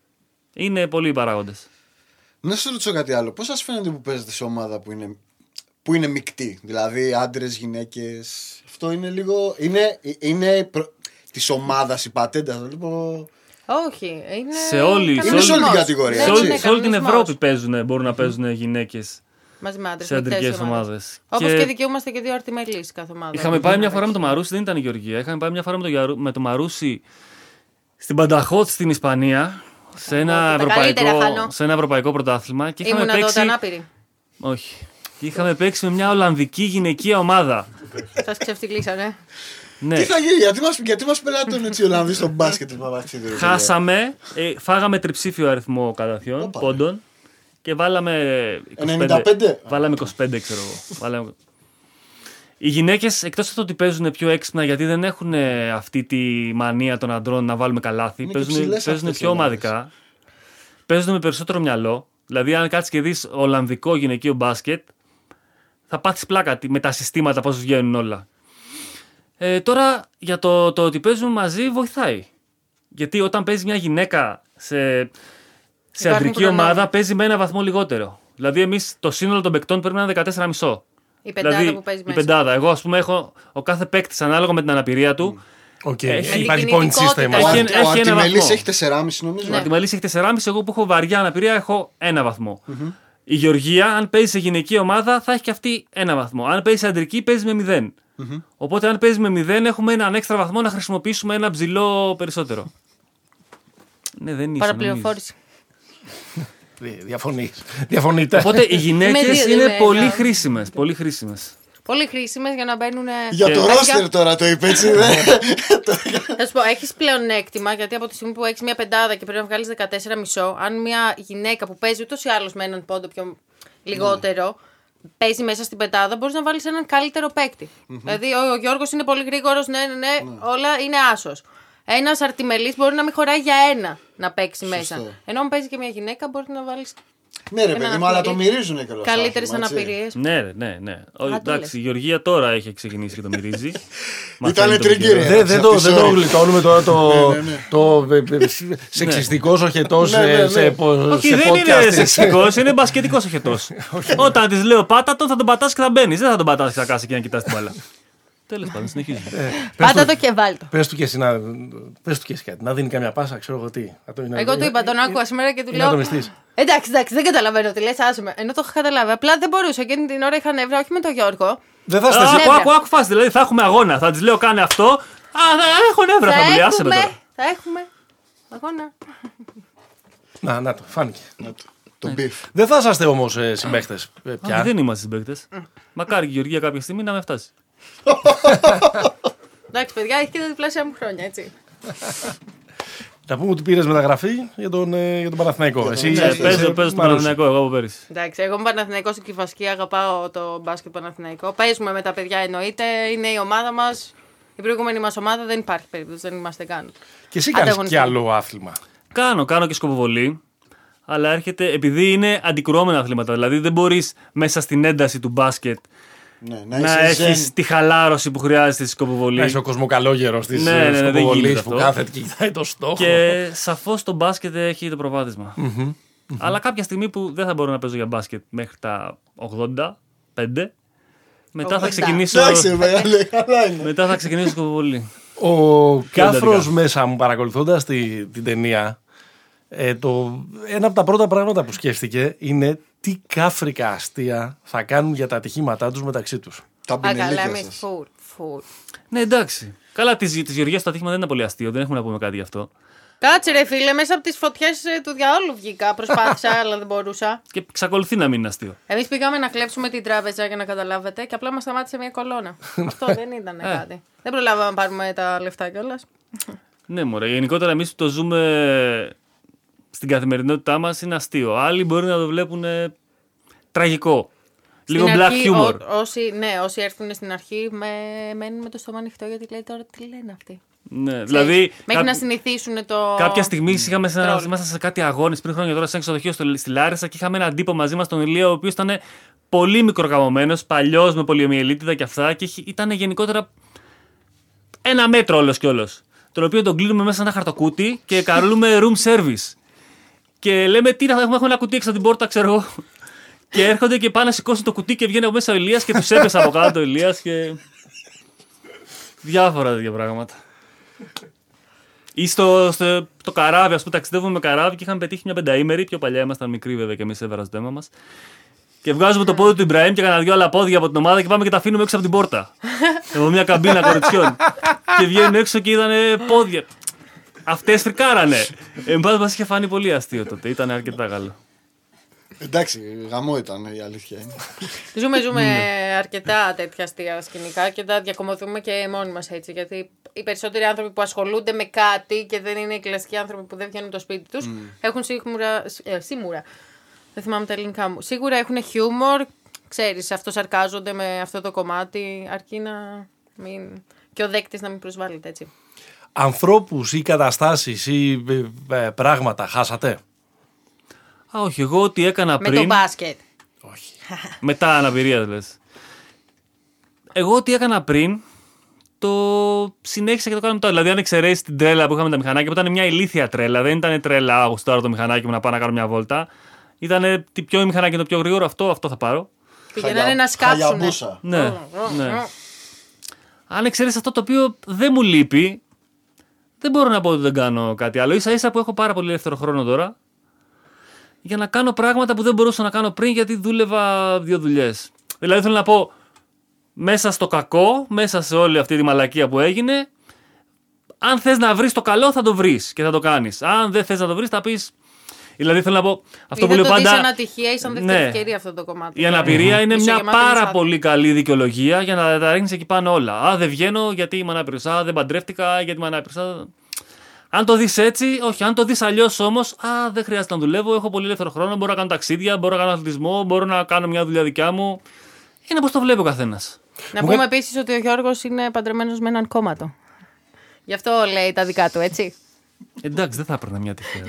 Είναι πολλοί οι παράγοντες. Να σας ρωτήσω κάτι άλλο. Πώς σας φαίνεται που παίζετε σε ομάδα που είναι, που είναι μεικτή, δηλαδή άντρες, γυναίκες? Αυτό είναι λίγο. Είναι, είναι προ... της ομάδας η πατέντα, θα το πω. Όχι, είναι. Σε όλη, είναι σε όλη την κατηγορία. Σε όλη, σε όλη την Ευρώπη παίζουν, μπορούν να παίζουν γυναίκες. Μαζί με άντρες, σε αντρικές ομάδες. Όπως και... και δικαιούμαστε και δύο αρτιμελείς κάθε ομάδα. Είχαμε πάει μια φορά με το Μαρούσι, δεν ήταν η Γεωργία. Είχαμε πάει μια φορά με το, με το Μαρούσι στην Πανταχώτ στην Ισπανία. Σε ένα, ευρωπαϊκό, σε ένα ευρωπαϊκό πρωτάθλημα. Και είχαμε ήμουν παίξει... τότε ανάπηρη. Όχι. Και είχαμε παίξει με μια Ολλανδική γυναικεία ομάδα. Σας ξεφτυλίσανε. Ναι. Τι θα γίνει, γιατί μας, γιατί μας πελάττουν έτσι οι Ολλανδοί στο μπάσκετ? Χάσαμε, ε, φάγαμε τριψήφιο αριθμό καταθιών, πόντων και βάλαμε είκοσι πέντε, ενενήντα πέντε. Βάλαμε είκοσι πέντε, ξέρω εγώ. Βάλαμε... Οι γυναίκες, εκτός από το ότι παίζουν πιο έξυπνα, γιατί δεν έχουν αυτή τη μανία των αντρών να βάλουμε καλάθι, παίζουν, παίζουν πιο ομαδικά. Παίζουν με περισσότερο μυαλό. Δηλαδή, αν κάτσεις και δεις Ολλανδικό γυναικείο μπάσκετ, θα πάθεις πλάκα με τα συστήματα πώς βγαίνουν όλα. Ε, τώρα, για το, το ότι παίζουν μαζί βοηθάει. Γιατί όταν παίζει μια γυναίκα σε, σε αντρική ομάδα, παίζει με ένα βαθμό λιγότερο. Δηλαδή, εμείς το σύνολο των παικτών πρέπει να είναι δεκατέσσερα κόμμα πέντε. Η πεντάδα δηλαδή, που παίζει η μέσα. πεντάδα. Εγώ, ας πούμε, έχω ο κάθε παίκτης ανάλογα με την αναπηρία του. Okay. Έχει, υπάρχει point system. Έχει, έχει, ο έχει Αρτιμελής έχει τέσσερα κόμμα πέντε νομίζω. Ναι. Ο Αρτιμελής έχει τέσσερα κόμμα πέντε. Εγώ που έχω βαριά αναπηρία έχω ένα βαθμό. Mm-hmm. Η Γεωργία, αν παίζει σε γυναική ομάδα, θα έχει και αυτή ένα βαθμό. Αν παίζει σε αντρική, παίζει με μηδέν. Mm-hmm. Οπότε, αν παίζει με μηδέν, έχουμε έναν έξτρα βαθμό να χρησιμοποιήσουμε ένα ψηλό περισσότερο. Ναι, δεν είναι. Παραπληροφόρηση. Διαφωνείς. Διαφωνείτε. Οπότε οι γυναίκες είναι πολύ χρήσιμες. Πολύ χρήσιμες. Πολύ χρήσιμες για να μπαίνουν. Για το ρόστερ τώρα το είπε έτσι. Θα σου πω, έχεις πλεονέκτημα, γιατί από τη στιγμή που έχεις μια πεντάδα και πρέπει να βγάλεις δεκατέσσερα κόμμα πέντε, αν μια γυναίκα που παίζει ούτως ή άλλως με έναν πόντο πιο λιγότερο, mm. παίζει μέσα στην πεντάδα, μπορείς να βάλεις έναν καλύτερο παίκτη. Mm-hmm. Δηλαδή, ο, ο Γιώργος είναι πολύ γρήγορος, ναι, ναι, ναι, mm. όλα είναι άσος. Ένας αρτιμελής μπορεί να μην χωράει για ένα να παίξει Σωστό. Μέσα. Ενώ αν παίζει και μια γυναίκα, μπορεί να βάλεις. Ναι, ρε παιδί μου, αλλά το μυρίζουν και όλα. Καλύτερες αναπηρίες. Ναι, ναι, ναι. Εντάξει, η Γεωργία τώρα έχει ξεκινήσει και το μυρίζει. Ήτανε τριγκύρι. Δεν το γλιτώνουμε τώρα το σεξιστικό οχετό σε podcast. Όχι, δεν είναι σεξιστικό, είναι μπασκετικό οχετό. Όταν τη λέω πάτα τον, θα τον πατάς και θα μπαίνει. Δεν θα τον πατάς και θα κάτσει και να κοιτάς την μπάλα. Τέλος πάντων, συνεχίζουμε. Πάτα το και βάλτο. Πες του και εσύ να... Πες του και εσύ κάτι, να δίνει καμιά πάσα, ξέρω εγώ τι. Εγώ του είπα, τον άκουγα σήμερα και του λέω. Εντάξει, εντάξει, δεν καταλαβαίνω τι λες, άσε με. Ενώ το είχα καταλάβει. Απλά δεν μπορούσα. Εκείνη την ώρα είχα νεύρα, όχι με τον Γιώργο. Δεν θα σταθεί. Άκου, άκου, άκου φάση. Δηλαδή θα έχουμε αγώνα. Θα τη λέω κάνε αυτό. Α, έχω νεύρα, θα μου λέει, άσε με τώρα. Θα έχουμε αγώνα. Να, να το, φάνηκε. Το μπιφ. Δεν θα είσαστε όμως συμπαίχτες πια. Δεν είμαστε συμπαίχτες. Μακάρι και η Γεωργία κάποια στιγμή να με φτάσει. Εντάξει, παιδιά, έχει και τα διπλάσια μου χρόνια, έτσι. Να πούμε ότι πήρες μεταγραφή για τον, για τον Παναθηναϊκό. Εσύ, ναι, εσύ, παίζω, παίζω στον Παναθηναϊκό, εγώ από πέρυσι. Εντάξει, εγώ είμαι Παναθηναϊκός και Κηφασκή, αγαπάω το μπάσκετ Παναθηναϊκό. Παίζουμε με τα παιδιά, εννοείται, είναι η ομάδα μας. Η προηγούμενη μας ομάδα δεν υπάρχει περίπτωση, δεν είμαστε καν. Και εσύ κάνεις κι άλλο άθλημα. Κάνω, κάνω και σκοποβολή. Αλλά έρχεται, επειδή είναι αντικρουόμενα αθλήματα, δηλαδή δεν μπορείς μέσα στην ένταση του μπάσκετ ναι, να, να έχεις τη χαλάρωση που χρειάζεται στη σκοποβολή. Να είσαι ο κοσμοκαλόγερος της ναι, ναι, ναι, σκοποβολής που κάθεται και κοιτάει το στόχο. Και σαφώς το μπάσκετ έχει το προβάδισμα. Mm-hmm, mm-hmm. Αλλά κάποια στιγμή που δεν θα μπορώ να παίζω για μπάσκετ μέχρι τα ογδόντα πέντε, μετά θα ξεκινήσω. Μετά θα ξεκινήσω σκοποβολή. Ο Κάφρος μέσα μου παρακολουθώντας τη, την ταινία Ε, το, ένα από τα πρώτα πράγματα που σκέφτηκε είναι τι κάφρικα αστεία θα κάνουν για τα ατυχήματά τους μεταξύ τους. Τα μπινελίκια σας. Φουρ, φουρ. Ναι, εντάξει. Καλά, τη Γεωργία το ατύχημα δεν είναι πολύ αστείο, δεν έχουμε να πούμε κάτι γι' αυτό. Κάτσε ρε φίλε, μέσα από τις φωτιές του διαόλου βγήκα. Προσπάθησα, αλλά δεν μπορούσα. Και εξακολουθεί να μην είναι αστείο. Εμείς πήγαμε να κλέψουμε την τράπεζα για να καταλάβετε και απλά μας σταμάτησε μια κολόνα. Αυτό δεν ήταν κάτι. Δεν προλάβαμε να πάρουμε τα λεφτά κιόλας. Ναι, μωρέ. Γενικότερα εμείς που το ζούμε στην καθημερινότητά μας είναι αστείο. Άλλοι μπορεί να το βλέπουν τραγικό. Λίγο Στην black αρχή, humor. Ό, όσοι, ναι, όσοι έρθουν στην αρχή με, μένουν με το στόμα ανοιχτό γιατί λέει τώρα τι λένε αυτοί. Ναι, δηλαδή. Μέχρι κά... να συνηθίσουν το. Κάποια στιγμή είχαμε σε, τρόλ. ήμασταν σε κάτι αγώνες πριν χρόνια τώρα σε ένα ξενοδοχείο στο, στη Λάρισα και είχαμε έναν τύπο μαζί μας τον Ηλία, ο οποίος ήταν πολύ μικρογαμωμένος, παλιός με πολιομιελίτιδα και αυτά και ήταν γενικότερα ένα μέτρο όλος και όλος. Τον οποίο τον κλείνουμε μέσα σε ένα χαρτοκούτι και καρλούμε room service. Και λέμε τι να έχουμε, έχουμε ένα κουτί έξω από την πόρτα, ξέρω εγώ. Και έρχονται και πάνε να σηκώσουν το κουτί και βγαίνει από μέσα ο Ηλίας και τους έπεσε από κάτω ο Ηλίας και. Διάφορα τέτοια πράγματα. Ή στο, στο το καράβι, α πούμε, ταξιδεύουμε με καράβι και είχαμε πετύχει μια πενταήμερη. Πιο παλιά ήμασταν μικροί, βέβαια, και εμείς έβραζε το αίμα μας. Και βγάζουμε το πόδι του Ιμπραήμ και κανένα δυο άλλα πόδια από την ομάδα και πάμε και τα αφήνουμε έξω από την πόρτα. Από μια καμπίνα κοριτσιών. Και βγαίνουν έξω και είδανε πόδια. Αυτές φρικάρανε. Εν πάση μας είχε φάνει πολύ αστείο τότε. Ήταν αρκετά καλό. Εντάξει, γαμό ήταν η αλήθεια. Ζούμε, ζούμε αρκετά τέτοια αστεία σκηνικά και τα διακομωθούμε και μόνοι μας έτσι. Γιατί οι περισσότεροι άνθρωποι που ασχολούνται με κάτι και δεν είναι οι κλασικοί άνθρωποι που δεν βγαίνουν το σπίτι τους mm. έχουν σίγουρα. Ε, σίγουρα. Δεν θυμάμαι τα ελληνικά μου. Σίγουρα έχουν χιούμορ. Ξέρεις, αυτοσαρκάζονται με αυτό το κομμάτι. Αρκεί να μην. Και ο δέκτης να μην προσβάλλεται έτσι. Ανθρώπους ή καταστάσεις ή ε, ε, πράγματα χάσατε? Α, όχι, εγώ ό,τι έκανα πριν. Με το μπάσκετ. Όχι. Μετά αναπηρία, λες. Εγώ ό,τι έκανα πριν, το συνέχισα και το κάνω τώρα. Δηλαδή, αν εξαιρέσει την τρέλα που είχαμε τα μηχανάκια, που ήταν μια ηλίθια τρέλα, δεν ήταν τρέλα, άγω τώρα το μηχανάκι μου να πάω να κάνω μια βόλτα. Ήταν τι πιο μηχανάκι είναι το πιο γρήγορο, αυτό, αυτό θα πάρω. Πήγαιναν να σκάψουν. Ναι, ναι. Αν εξαιρέσει αυτό το οποίο δεν μου λείπει, δεν μπορώ να πω ότι δεν κάνω κάτι άλλο. Ίσα ίσα που έχω πάρα πολύ ελεύθερο χρόνο τώρα. Για να κάνω πράγματα που δεν μπορούσα να κάνω πριν γιατί δούλευα δύο δουλειές. Δηλαδή θέλω να πω, μέσα στο κακό, μέσα σε όλη αυτή τη μαλακία που έγινε, αν θες να βρεις το καλό θα το βρεις και θα το κάνεις. Αν δεν θες να το βρεις θα πεις. Δηλαδή θέλω να πω, αυτό ή που λέω πάντα. Δεν το δεις σαν ατυχία ή σαν δεύτερη ναι, ευκαιρία αυτό το κομμάτι. Η αναπηρία mm-hmm. είναι Είσαι μια πάρα σαν... πολύ καλή δικαιολογία για να τα ρίχνεις εκεί πάνω όλα. Α, δεν βγαίνω γιατί είμαι ανάπηρος. Α, δεν παντρεύτηκα γιατί είμαι ανάπηρος. Αν το δεις έτσι, όχι. Αν το δεις αλλιώς όμως, α, δεν χρειάζεται να δουλεύω. Έχω πολύ ελεύθερο χρόνο. Μπορώ να κάνω ταξίδια, μπορώ να κάνω αθλητισμό, μπορώ να κάνω μια δουλειά δικιά μου. Είναι πώς το βλέπει ο καθένας. Να πούμε επίσης ότι ο Γιώργος είναι παντρεμένος με έναν κόμματο. Γι' αυτό λέει τα δικά του, έτσι. Εντάξει, δεν θα έπαιρνα μια τυχαία.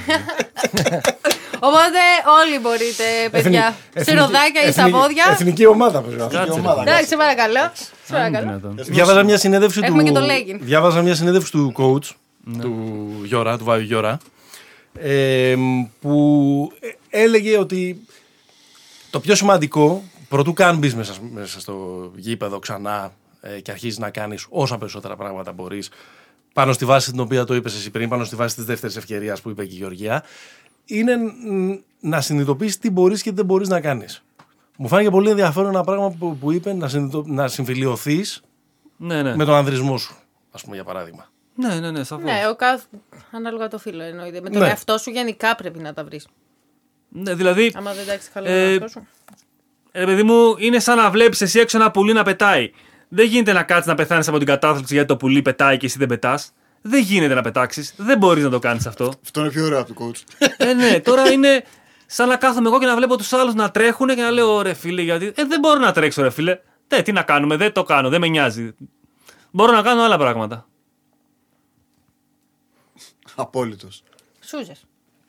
Οπότε όλοι μπορείτε, παιδιά. Σε ροδάκια ή στα πόδια. Εθνική ομάδα, εντάξει, σε παρακαλώ. Διάβαζα μια συνέντευξη Έχουμε του. Και το legging. Διάβαζα μια συνέντευξη του coach. Ναι. Του Γιώρα, του Βάιου Γιώρα, ε, που έλεγε ότι το πιο σημαντικό, πρωτού καν μπεις μέσα, μέσα στο γήπεδο ξανά ε, και αρχίζεις να κάνεις όσα περισσότερα πράγματα μπορείς, πάνω στη βάση την οποία το είπες εσύ πριν, πάνω στη βάση της δεύτερης ευκαιρίας που είπε και η Γεωργία, είναι να συνειδητοποιήσεις τι μπορείς και τι δεν μπορείς να κάνεις. Μου φάνηκε πολύ ενδιαφέρον ένα πράγμα που, που είπε, να, συνειδητο... να συμφιλιωθείς ναι, ναι. με τον ανδρισμό σου, ας πούμε, για παράδειγμα. Ναι, ναι, ναι, σαφώς. Ναι, ο καθ... ανάλογα το φύλλο εννοείται. Με τον ναι. εαυτό σου γενικά πρέπει να τα βρεις. Ναι, δηλαδή. Άμα δεν τάξεις καλά ε, τον εαυτό σου. Ε, παιδί μου, είναι σαν να βλέπεις εσύ έξω ένα πουλί να πετάει. Δεν γίνεται να κάτσεις να πεθάνεις από την κατάθλιψη γιατί το πουλί πετάει και εσύ δεν πετάς. Δεν γίνεται να πετάξεις. Δεν μπορείς να το κάνεις αυτό. Αυτό είναι πιο ωραίο από το coach. Ε, ναι, τώρα είναι σαν να κάθομαι εγώ και να βλέπω τους άλλους να τρέχουν και να λέω ρε φίλε, γιατί. Ε, δεν μπορώ να τρέξω, ρε φίλε. Ναι, τι να κάνουμε, δεν το κάνω, δεν με νοιάζει. Μπορώ να κάνω άλλα πράγματα. Απόλυτος. Σούζες.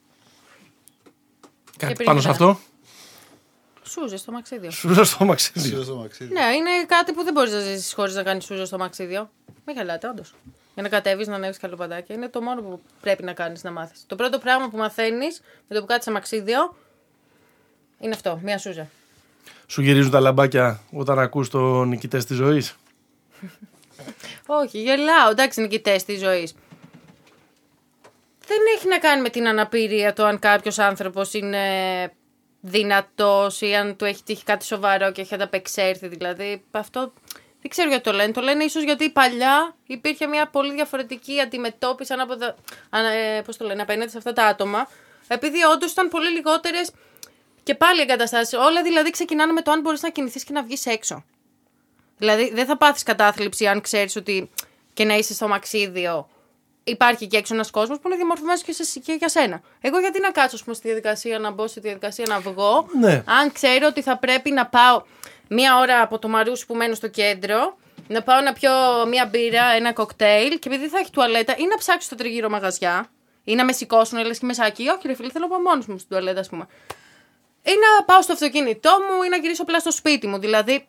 Κάτι πάνω σε αυτό. Σούζες στο μαξίδιο. Σούζες στο μαξίδιο. Ναι, είναι κάτι που δεν μπορείς να ζήσεις χωρίς να κάνεις σούζες στο μαξίδιο. Μην χαλάτε, όντως. Για να κατέβεις, να ανέβεις καλοπαντάκια. Είναι το μόνο που πρέπει να κάνεις να μάθεις. Το πρώτο πράγμα που μαθαίνεις με το που κάτσεις σε μαξίδιο είναι αυτό, μία σούζα. Σου γυρίζουν τα λαμπάκια όταν ακούς το νικητές της ζωής? Όχι, γελάω. Εντάξει, νικητές της ζωής. δεν έχει να κάνει με την αναπηρία το αν κάποιος άνθρωπος είναι δυνατός ή αν του έχει τύχει κάτι σοβαρό και έχει ανταπεξέλθει. Δηλαδή, αυτό δεν ξέρω γιατί το λένε. Το λένε ίσως γιατί παλιά υπήρχε μια πολύ διαφορετική αντιμετώπιση ανάποδα, ε, πώς το λένε, απέναντι σε αυτά τα άτομα. Επειδή όντως ήταν πολύ λιγότερες και πάλι εγκαταστάσεις. Όλα δηλαδή ξεκινάνε με το αν μπορείς να κινηθείς και να βγεις έξω. Δηλαδή, δεν θα πάθεις κατάθλιψη αν ξέρεις ότι και να είσαι στο μαξίδιο. Υπάρχει και έξω ένας κόσμος που είναι διαμορφωμένος και, σε, και για σένα. Εγώ γιατί να κάτσω πούμε, στη διαδικασία να μπω, στη διαδικασία να βγω, ναι. αν ξέρω ότι θα πρέπει να πάω μία ώρα από το Μαρούσι που μένω στο κέντρο, να πάω να πιω μία μπύρα, ένα κοκτέιλ και επειδή θα έχει τουαλέτα ή να ψάξω στο τριγύρω μαγαζιά ή να με σηκώσουν, λες και μεσάκι. Όχι, ρε φίλε, θέλω να πάω μόνος μου στην τουαλέτα, ας πούμε. Ή να πάω στο αυτοκίνητό μου ή να γυρίσω απλά στο σπίτι μου. Δηλαδή.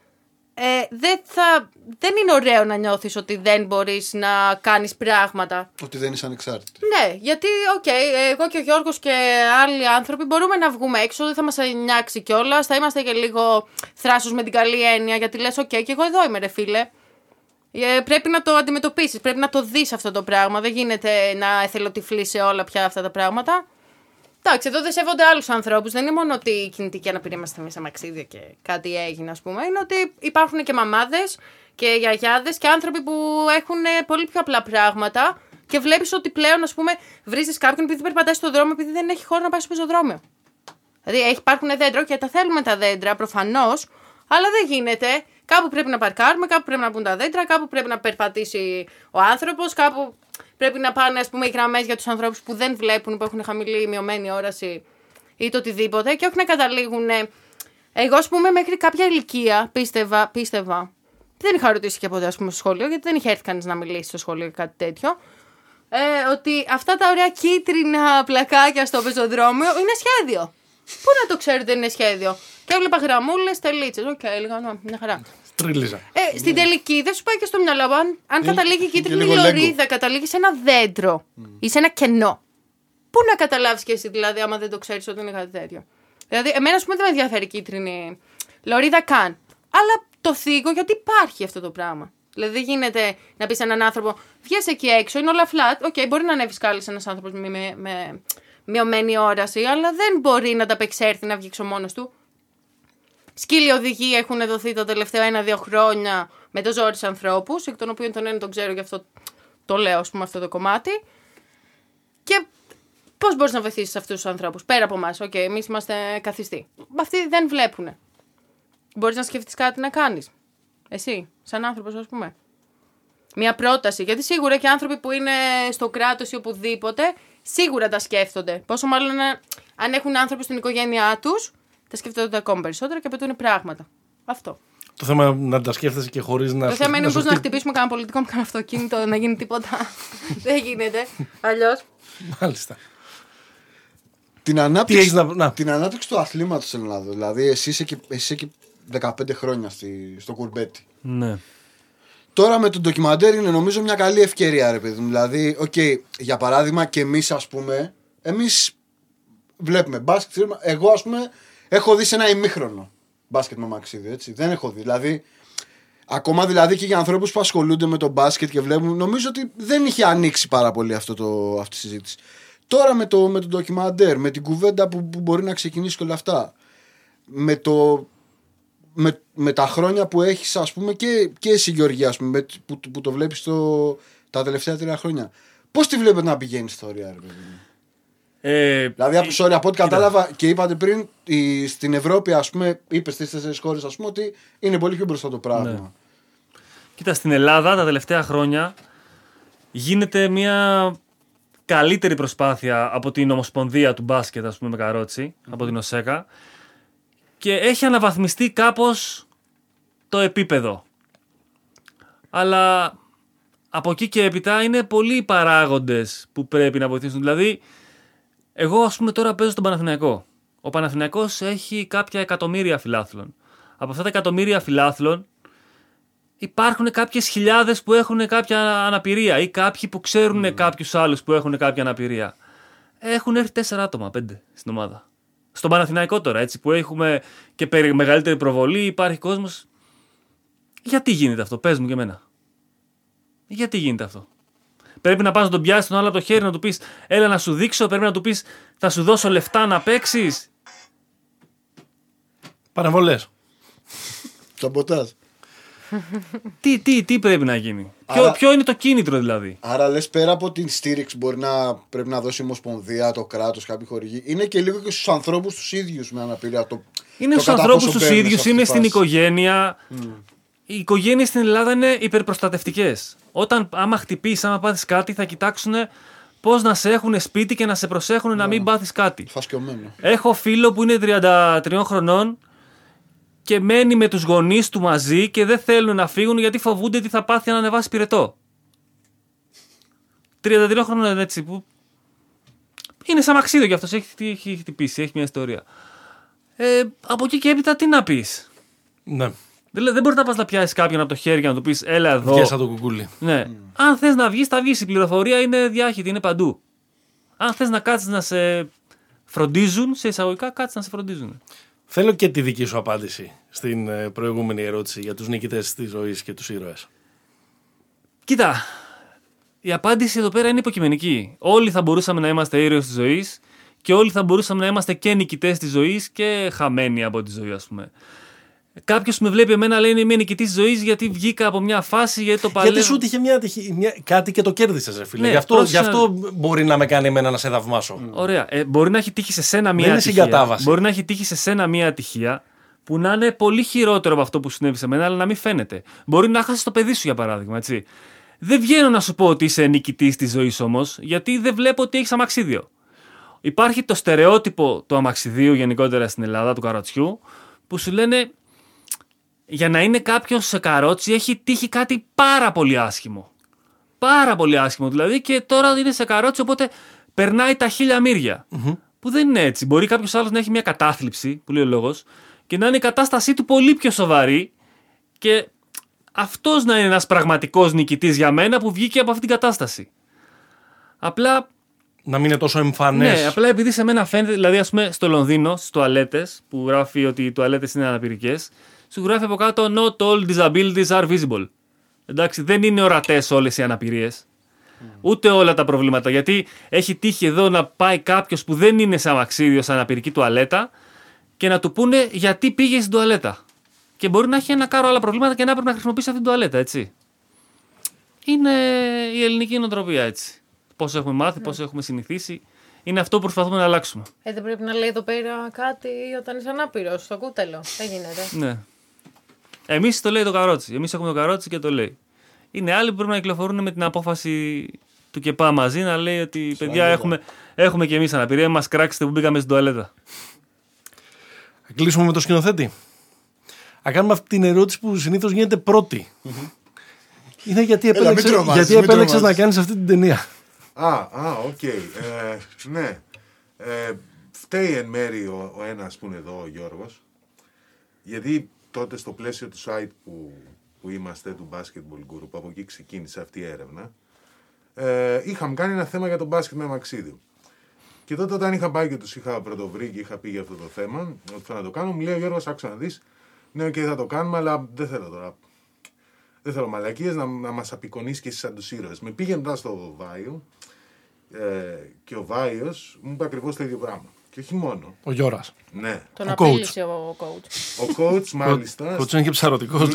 Ε, δεν, θα, δεν είναι ωραίο να νιώθεις ότι δεν μπορείς να κάνεις πράγματα. Ότι δεν είσαι ανεξάρτητη. Ναι, γιατί, οκ, okay, εγώ και ο Γιώργος και άλλοι άνθρωποι μπορούμε να βγούμε έξω, δεν θα μας νιάξει κιόλας, θα είμαστε και λίγο θράσος με την καλή έννοια, γιατί λες, οκ, okay, και εγώ εδώ είμαι, ρε φίλε. Ε, πρέπει να το αντιμετωπίσεις, πρέπει να το δεις αυτό το πράγμα. Δεν γίνεται να εθελοτυφλείς σε όλα πια αυτά τα πράγματα. Εντάξει, εδώ δεν σέβονται άλλους ανθρώπους. Δεν είναι μόνο ότι η κινητική αναπηρία είμαστε εμείς σε μαξίδια και κάτι έγινε, ας πούμε. Είναι ότι υπάρχουν και μαμάδες και γιαγιάδες και άνθρωποι που έχουν πολύ πιο απλά πράγματα και βλέπεις ότι πλέον, ας πούμε, βρίζεις κάποιον επειδή περπατάει στον δρόμο, επειδή δεν έχει χώρο να πάει στο πεζοδρόμιο. Δηλαδή, υπάρχουν δέντρα και τα θέλουμε τα δέντρα, προφανώς, αλλά δεν γίνεται. Κάπου πρέπει να παρκάρουμε, κάπου πρέπει να μπουν τα δέντρα, κάπου πρέπει να περπατήσει ο άνθρωπος, κάπου. Πρέπει να πάνε, ας πούμε, οι γραμμές για τους ανθρώπους που δεν βλέπουν, που έχουν χαμηλή ή μειωμένη όραση ή το οτιδήποτε, και όχι να καταλήγουν. Εγώ, ας πούμε, μέχρι κάποια ηλικία πίστευα, πίστευα. Δεν είχα ρωτήσει και ποτέ, ας πούμε, στο σχολείο, γιατί δεν είχε έρθει κανείς να μιλήσει στο σχολείο ή κάτι τέτοιο. Ε, ότι αυτά τα ωραία κίτρινα πλακάκια στο πεζοδρόμιο είναι σχέδιο. Πού να το ξέρω ότι δεν είναι σχέδιο. Και έβλεπα γραμμούλες, τελίτσες. Οκ, okay, έλεγα, ναι, μια χαρά. Τρίλιζα. Ε, στην τελική δεν σου πάει και στο μυαλό. Αν, αν καταλήγει η κίτρινη λωρίδα, καταλήγει σε ένα δέντρο mm. ή σε ένα κενό. Πού να καταλάβεις και εσύ, δηλαδή, άμα δεν το ξέρεις ότι είναι κάτι τέτοιο. Δηλαδή, εμένα, ας πούμε, δεν με ενδιαφέρει η κίτρινη λωρίδα καν. Αλλά το θίγω γιατί υπάρχει αυτό το πράγμα. Δηλαδή, δεν γίνεται να πεις έναν άνθρωπο, βγες εκεί έξω, είναι όλα flat. Οκ, okay, μπορεί να ανέβει κάλλης ένας άνθρωπος με, με, με μειωμένη όραση, αλλά δεν μπορεί να ταπεξέλθει να βγει έξω μόνος του. Σκύλοι οδηγοί έχουν δοθεί τα τελευταία ένα-δύο χρόνια με το ζόρι σε ανθρώπους, εκ των οποίων τον ένα τον ξέρω, γι' αυτό το λέω, ας πούμε, αυτό το κομμάτι. Και πώς μπορείς να βοηθήσεις αυτούς τους ανθρώπους, πέρα από εμάς? Οκ, okay, εμείς είμαστε καθιστοί. Αυτοί δεν βλέπουνε. Μπορείς να σκεφτείς κάτι να κάνεις. Εσύ, σαν άνθρωπος, ας πούμε. Μια πρόταση, γιατί σίγουρα και άνθρωποι που είναι στο κράτος ή οπουδήποτε, σίγουρα τα σκέφτονται. Πόσο μάλλον αν έχουν άνθρωποι στην οικογένειά τους, τα σκέφτονται ακόμα περισσότερα και απαιτούν πράγματα. Αυτό. Το θέμα είναι να τα σκέφτεσαι και χωρίς να. Το σου, θέμα είναι να, πώς σου... να χτυπήσουμε κανένα πολιτικό με κανένα αυτοκίνητο, να γίνει τίποτα. Δεν γίνεται. Αλλιώς. Μάλιστα. Την ανάπτυξη, να... Να. την ανάπτυξη του αθλήματος στην Ελλάδα. Δηλαδή, εσύ είσαι και, εσύ είσαι και δεκαπέντε χρόνια στη, στο κουρμπέτι. Ναι. Τώρα με το ντοκιμαντέρ είναι νομίζω μια καλή ευκαιρία, ρε παιδί μου. Δηλαδή, okay, για παράδειγμα, και εμείς, ας πούμε, εμείς βλέπουμε μπάσκετ. Εγώ, ας πούμε, έχω δει σε ένα ημίχρονο μπάσκετ με μαξίδι, έτσι. Δεν έχω δει. Δηλαδή, ακόμα δηλαδή και για ανθρώπους που ασχολούνται με το μπάσκετ και βλέπουν, νομίζω ότι δεν είχε ανοίξει πάρα πολύ αυτό το, αυτή η συζήτηση. Τώρα με το, με το ντοκιμαντέρ, με την κουβέντα που, που μπορεί να ξεκινήσει και όλα αυτά, με, το, με, με τα χρόνια που έχεις, ας πούμε, και, και εσύ, Γεωργία, ας πούμε, που, που το βλέπεις το, τα τελευταία τρία χρόνια. Πώς τη βλέπετε να πηγαίνει η ιστορία, ρε παιδί μου? Ε, δηλαδή, από, sorry, από ό,τι κοίτα. κατάλαβα και είπατε πριν, η, στην Ευρώπη, ας πούμε, είπε στις τέσσερις χώρες, ας πούμε, ότι είναι πολύ πιο μπροστά το πράγμα. Ναι. Κοίτα, στην Ελλάδα τα τελευταία χρόνια γίνεται μια καλύτερη προσπάθεια από την Ομοσπονδία του Μπάσκετ, ας πούμε, με Καρότσι, mm-hmm. από την ΟΣΕΚΑ, και έχει αναβαθμιστεί κάπως το επίπεδο. Αλλά από εκεί και έπειτα είναι πολλοί οι παράγοντες που πρέπει να βοηθήσουν. Δηλαδή, εγώ, ας πούμε, τώρα παίζω στον Παναθηναϊκό. Ο Παναθηναϊκός έχει κάποια εκατομμύρια φιλάθλων. Από αυτά τα εκατομμύρια φιλάθλων υπάρχουν κάποιες χιλιάδες που έχουν κάποια αναπηρία ή κάποιοι που ξέρουν mm. κάποιους άλλους που έχουν κάποια αναπηρία. Έχουν έρθει τέσσερα άτομα, πέντε στην ομάδα. Στον Παναθηναϊκό τώρα, έτσι, που έχουμε και μεγαλύτερη προβολή, υπάρχει κόσμος. Γιατί γίνεται αυτό, πες μου και εμένα. Γιατί γίνεται αυτό? Πρέπει να πας να τον πιάσεις τον άλλο από το χέρι, να του πεις έλα να σου δείξω, πρέπει να του πεις θα σου δώσω λεφτά να παίξεις. Παρεμβολές. Σαμποτάζ. τι, τι, τι πρέπει να γίνει. Άρα... Ποιο, ποιο είναι το κίνητρο δηλαδή. Άρα λες πέρα από την στήριξη μπορεί να πρέπει να δώσει η Ομοσπονδία, το κράτος, κάποιοι χορηγοί. Είναι και λίγο και στους ανθρώπους τους ίδιους με αναπηρία. Το, είναι το στους ανθρώπους τους ίδιους, είναι στην οικογένεια. Mm. Οι οικογένειες στην Ελλάδα είναι υπερπροστατευτικές. Όταν άμα χτυπήσεις, άμα πάθεις κάτι, θα κοιτάξουν πώς να σε έχουν σπίτι και να σε προσέχουν yeah. να μην πάθεις κάτι. Φασκιωμένο. Έχω φίλο που είναι τριάντα τρία χρονών και μένει με τους γονείς του μαζί και δεν θέλουν να φύγουν γιατί φοβούνται τι θα πάθει αν ανεβάσει πυρετό. τριάντα τρία χρονών έτσι που είναι σαν μαξίδιο κι αυτός, έχει, έχει χτυπήσει, έχει μια ιστορία. Ε, από εκεί και έπειτα τι να πεις. Ναι. Δεν, δεν μπορεί να πας να πιάσεις κάποιον από το χέρι και να του πεις έλα εδώ. Βγες από το κουκούλι. Ναι. Mm. Αν θες να βγεις, θα βγεις. Η πληροφορία είναι διάχυτη, είναι παντού. Αν θες να κάτσεις να σε φροντίζουν, σε εισαγωγικά κάτσεις να σε φροντίζουν. Θέλω και τη δική σου απάντηση στην προηγούμενη ερώτηση για τους νικητές της ζωής και τους ήρωες. Κοίτα, η απάντηση εδώ πέρα είναι υποκειμενική. Όλοι θα μπορούσαμε να είμαστε ήρωες της ζωής και όλοι θα μπορούσαμε να είμαστε και νικητές της ζωής και χαμένοι από τη ζωή, ας πούμε. Κάποιος που με βλέπει εμένα λέει είναι μια νικητή της ζωής γιατί βγήκα από μια φάση, γιατί το παλεύω. Γιατί σου τύχε μια, μια, κάτι και το κέρδισες, ρε φίλε. Ναι, γι' αυτό, γι αυτό μπορεί να με κάνει εμένα να σε θαυμάσω. Ωραία. Ε, μπορεί να έχει τύχει σε σένα μια Δεν είναι ατυχία. συγκατάβαση. Μπορεί να έχει τύχει σε σένα μια ατυχία που να είναι πολύ χειρότερο από αυτό που συνέβη σε μένα, αλλά να μην φαίνεται. Μπορεί να χάσεις το παιδί σου, για παράδειγμα, έτσι. Δεν βγαίνω να σου πω ότι είσαι νικητής της ζωής όμως, γιατί δεν βλέπω ότι έχεις αμαξίδιο. Υπάρχει το στερεότυπο του αμαξιδίου γενικότερα στην Ελλάδα, του καροτσιού, που σου λένε για να είναι κάποιος σε καρότσι έχει τύχει κάτι πάρα πολύ άσχημο. Πάρα πολύ άσχημο δηλαδή, και τώρα είναι σε καρότσι, οπότε περνάει τα χίλια μύρια. Mm-hmm. Που δεν είναι έτσι. Μπορεί κάποιος άλλος να έχει μια κατάθλιψη, που λέει ο λόγος, και να είναι η κατάστασή του πολύ πιο σοβαρή και αυτός να είναι ένας πραγματικός νικητής για μένα που βγήκε από αυτή την κατάσταση. Απλά. Να μην είναι τόσο εμφανές. Ναι, απλά επειδή σε μένα φαίνεται, δηλαδή ας πούμε στο Λονδίνο, στις τουαλέτες, που γράφει ότι οι τουαλέτες είναι αναπηρικές, σου γράφει από κάτω Not all disabilities are visible. Εντάξει, δεν είναι ορατές όλες οι αναπηρίες. Mm. Ούτε όλα τα προβλήματα. Γιατί έχει τύχει εδώ να πάει κάποιος που δεν είναι σε αμαξίδιο, σε αναπηρική τουαλέτα και να του πούνε γιατί πήγε στην τουαλέτα. Και μπορεί να έχει ένα κάρο άλλα προβλήματα και να πρέπει να χρησιμοποιήσει αυτή την τουαλέτα, έτσι. Είναι η ελληνική νοοτροπία, έτσι. Πώς έχουμε μάθει, mm. πώς έχουμε συνηθίσει. Είναι αυτό που προσπαθούμε να αλλάξουμε. Ε, δεν πρέπει να λέει εδώ πέρα κάτι όταν είσαι ανάπηρος, στο κούτελο. Δεν γίνεται. Ναι. Εμείς το λέει το καρότσι. Εμείς έχουμε το καρότσι και το λέει. Είναι άλλοι που πρέπει να κυκλοφορούν με την απόφαση του ΚΕΠΑ μαζί να λέει ότι παιδιά έχουμε, έχουμε και εμείς αναπηρία, μας κράξετε που μπήκαμε στην τουαλέτα. Θα κλείσουμε με το σκηνοθέτη. Θα κάνουμε αυτή την ερώτηση που συνήθως γίνεται πρώτη. Mm-hmm. Είναι γιατί επέλεξες, Έλα, γιατί επέλεξες να κάνεις αυτή την ταινία. Α, α, οκ. Okay. Ε, ναι. Ε, φταίει εν μέρη ο, ο ένας που είναι εδώ, ο Γιώργος. Γιατί τότε στο πλαίσιο του site που, που είμαστε, του Basketball Guru, που από εκεί ξεκίνησε αυτή η έρευνα, ε, είχαμε κάνει ένα θέμα για τον μπάσκετ με αμαξίδιο. Και τότε όταν είχα πάει και τους είχα πρωτοβρει και είχα πει για αυτό το θέμα, ότι θα να το κάνω, μου λέει ο Γιώργος, άκουσα να δεις, ναι, και okay, θα το κάνουμε, αλλά δεν θέλω τώρα. Δεν θέλω μαλακίες να, να μας απεικονίσει και εσείς σαν τους ήρωες. Με πήγαινε μετά στο Βάιο ε, και ο Βάιος μου είπε ακριβώς το ίδιο πράγμα. Και όχι μόνο. Ο Γιώρας. Ναι. Τον απείλησε ο coach. Ο coach μάλιστα. Ο coach είναι και ψαρωτικός.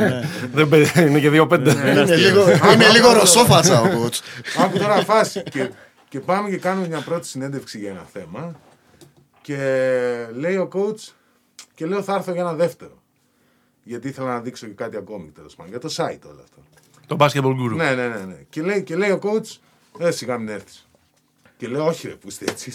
Είναι και δύο πέντε. Είναι λίγο ρωσόφατσα ο coach. Άκου τώρα φάση. Και πάμε και κάνουμε μια πρώτη συνέντευξη για ένα θέμα. Και λέει ο coach, και λέω θα έρθω για ένα δεύτερο. Γιατί ήθελα να δείξω και κάτι ακόμη, τέλος πάντων. Για το site όλο αυτό. Το Basketball Guru. Ναι, ναι, ναι. ναι. Και, λέει, και λέει ο coach, ε, σιγά μην έρθεις. Και λέω, όχι ρε, που είστε έτσι.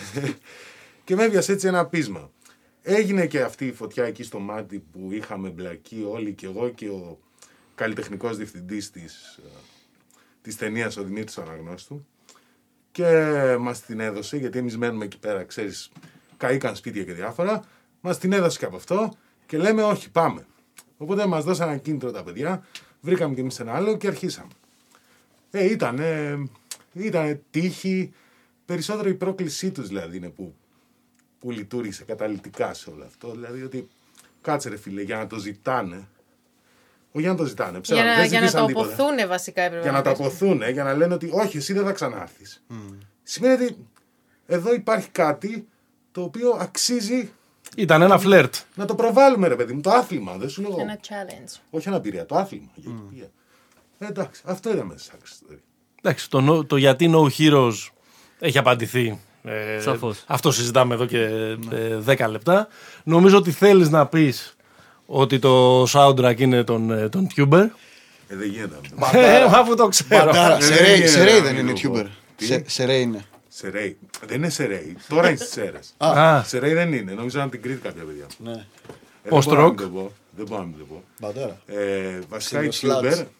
Και με έβιασε έτσι ένα πείσμα. Έγινε και αυτή η φωτιά εκεί στο μάτι που είχαμε μπλακεί όλοι, και εγώ και ο καλλιτεχνικός διευθυντής της, της ταινίας, ο Δημήτρης Αναγνώστου. Και μας την έδωσε, γιατί εμείς μένουμε εκεί πέρα, ξέρεις, καήκαν σπίτια και διάφορα. Μας την έδωσε και από αυτό και λέμε, όχι, πάμε. Οπότε μας δώσαν ένα κίνητρο τα παιδιά, βρήκαμε κι εμείς ένα άλλο και αρχίσαμε. Ε, ήτανε, ήτανε τύχη, περισσότερο η πρόκλησή τους δηλαδή είναι που, που λειτουργήσε καταλυτικά σε όλο αυτό. Δηλαδή ότι κάτσε ρε φίλε, για να το ζητάνε, Όχι για να το ζητάνε. Για Ψάχνουν, να, δεν για να ζητήσαν το τίποτα. αποθούνε βασικά έπρεπε. Για να το αποθούνε, για να λένε ότι όχι, εσύ δεν θα ξανάρθεις. Mm. Σημαίνει ότι εδώ υπάρχει κάτι το οποίο αξίζει. Ήταν ένα φλερτ. Να το προβάλλουμε, ρε παιδί μου, το άθλημα. Δεν σου λέω. Ένα challenge. Όχι αναπηρία, το άθλημα. Mm. Ε, εντάξει, αυτό ήταν μέσα στην ιστορία. Εντάξει, το, no, το γιατί No Heroes έχει απαντηθεί. Ε, Σαφώς. Αυτό συζητάμε εδώ και ε, δέκα λεπτά. Νομίζω ότι θέλεις να πεις ότι το soundtrack είναι τον, τον Tuber. Ε, δεν γίνεται. Ε, αφού το ξέρω. Μπαντάρα, Ε, σε δεν ρέι- είναι, σε ρέι να δεν μην είναι το πω. YouTuber. Τι? Σε- Σε ρέι είναι. Σε ρέι. Δεν είναι σε ρέι. Τώρα είναι στις αίρες. Α, Σε ρέι δεν είναι. Νομίζω να την κρίνει κάποια παιδιά. Ναι. Ε, Post δεν μπορώ να rock. μην το πω. Δεν μπορώ να μην το πω. Μπαντάρα. Ε, βασικά οι Συνοσλάτς. YouTuber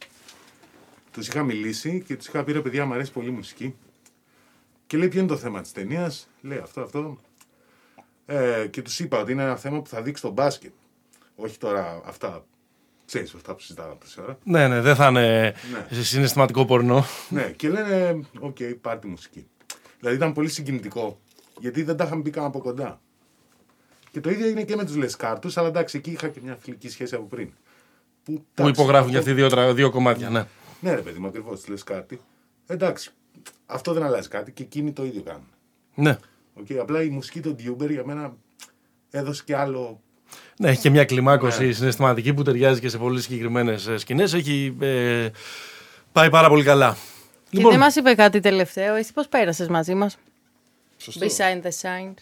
τους είχα μιλήσει και τους είχα πει ρε παιδιά μου αρέσει πολύ η μουσική. Και λέει ποιο είναι το θέμα της ταινίας. Λέει αυτό, αυτό. Ε, και τους είπα ότι είναι ένα θέμα που θα δείξει το μπάσκετ. Όχι τώρα αυτά. Ξέρεις αυτά που συζητάγαμε τόση ώρα. ναι, ναι, δεν θα είναι Ναι. συναισθηματικό πορνό. Ναι, και λένε, οκ, okay, πάρ' τη μουσική. Δηλαδή ήταν πολύ συγκινητικό, γιατί δεν τα είχαμε πει καν από κοντά. Και το ίδιο είναι και με τους Λεσκάρτους, αλλά εντάξει, εκεί είχα και μια φιλική σχέση από πριν. Που, Που εντάξει, υπογράφουν για αυτό- αυτή δύο, τρα- δύο κομμάτια, ναι. Ναι, ρε παιδί μου, ακριβώς, τη Λεσκάρτη. Εντάξει, αυτό δεν αλλάζει κάτι και εκείνοι το ίδιο κάνουν. Ναι. Okay, απλά η μουσική των Tuber για μένα έδωσε και άλλο. Ναι, έχει και μια κλιμάκωση Ναι. συναισθηματική που ταιριάζει και σε πολύ συγκεκριμένες ε, σκηνές. Έχει ε, πάει πάρα πολύ καλά. Και δεν μας είπε κάτι τελευταίο. Εσύ πώς πέρασες μαζί μας? Σωστό. Behind the scenes.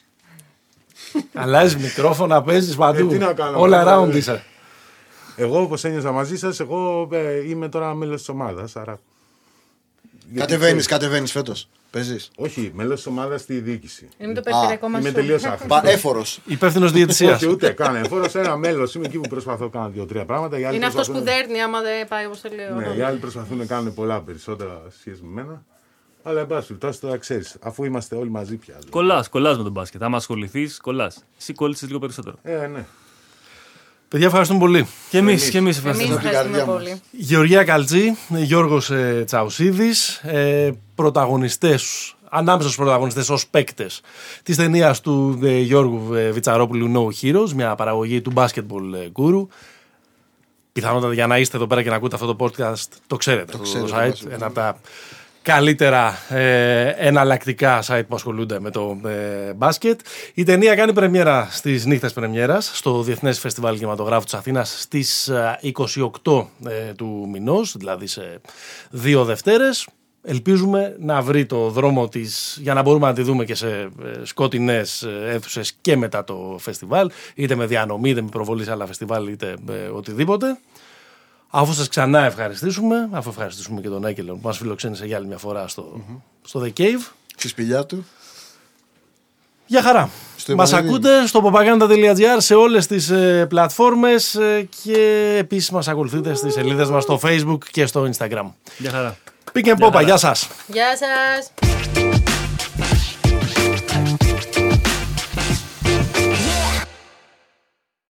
αλλάζει μικρόφωνα, παίζεις παντού. Ε, τι να κάνω, Όλα ε, around ε, είσαι. Εγώ, όπως ένιωσα μαζί σας, εγώ ε, είμαι τώρα μέλος της ομάδας, άρα. Γιατί Κατεβαίνεις, ξέρεις- κατεβαίνεις φέτος. Παίζεις. Όχι, μέλος της ομάδας στη διοίκηση. Είναι το περιφερειακό μας Είμαι show. τελείως άφηκτος. Πα, έφορος. Υπεύθυνος διαιτησίας. Όχι, ούτε καν εφόρος, ένα μέλος. Είμαι εκεί που προσπαθώ να κάνω δύο-τρία πράγματα. Οι άλλοι Είναι αυτός που προσπαθούν- δέρνει άμα δεν πάει όπως το λέω. Ναι, οι άλλοι προσπαθούν να κάνουν πολλά περισσότερα σχέση με μένα. Αλλά εν πάση περιπτώσει τώρα ξέρεις, αφού είμαστε όλοι μαζί πια. δηλαδή. Κολλάς, κολλάς με τον μπάσκετ. Άμα ασχοληθείς, κολλάς. Εσύ κόλλησες λίγο περισσότερο. Ε, ναι. Παιδιά, ευχαριστούμε πολύ. Και εμείς, και εμείς Εμείς ευχαριστούμε. την ευχαριστούμε καρδιά μας. πολύ. Γεωργία Καλτζή, Γιώργος ε, Τσαουσίδης, ε, πρωταγωνιστές, ανάμεσα στους πρωταγωνιστές ως παίκτες της ταινίας του ε, Γιώργου ε, Βιτσαρόπουλου No Heroes, μια παραγωγή του Basketball ε, Guru. Πιθανότατα για να είστε εδώ πέρα και να ακούτε αυτό το podcast, το ξέρετε, το, ξέρετε, το το site, Basketball. ένα από τα καλύτερα ε, εναλλακτικά site που ασχολούνται με το ε, μπάσκετ. Η ταινία κάνει πρεμιέρα στις νύχτες πρεμιέρας στο Διεθνές Φεστιβάλ Κινηματογράφου της Αθήνας στις ε, είκοσι οκτώ ε, του μηνός, δηλαδή σε δύο Δευτέρες. Ελπίζουμε να βρει το δρόμο της για να μπορούμε να τη δούμε και σε ε, σκοτεινές ε, αίθουσες και μετά το φεστιβάλ, είτε με διανομή, είτε με προβολή σε άλλα φεστιβάλ, είτε ε, οτιδήποτε. Αφού σας ξανά ευχαριστήσουμε, αφού ευχαριστήσουμε και τον Έκελον που μας φιλοξένησε για άλλη μια φορά στο, mm-hmm. στο The Cave. Στη σπηλιά του. Για χαρά. Στο Μας επόμενο. ακούτε στο popaganda.gr σε όλες τις ε, πλατφόρμες ε, και επίσης μας ακολουθείτε στις σελίδες μας στο Facebook και στο Instagram. Γεια χαρά. Pick and Popa, γεια σας. Γεια σας.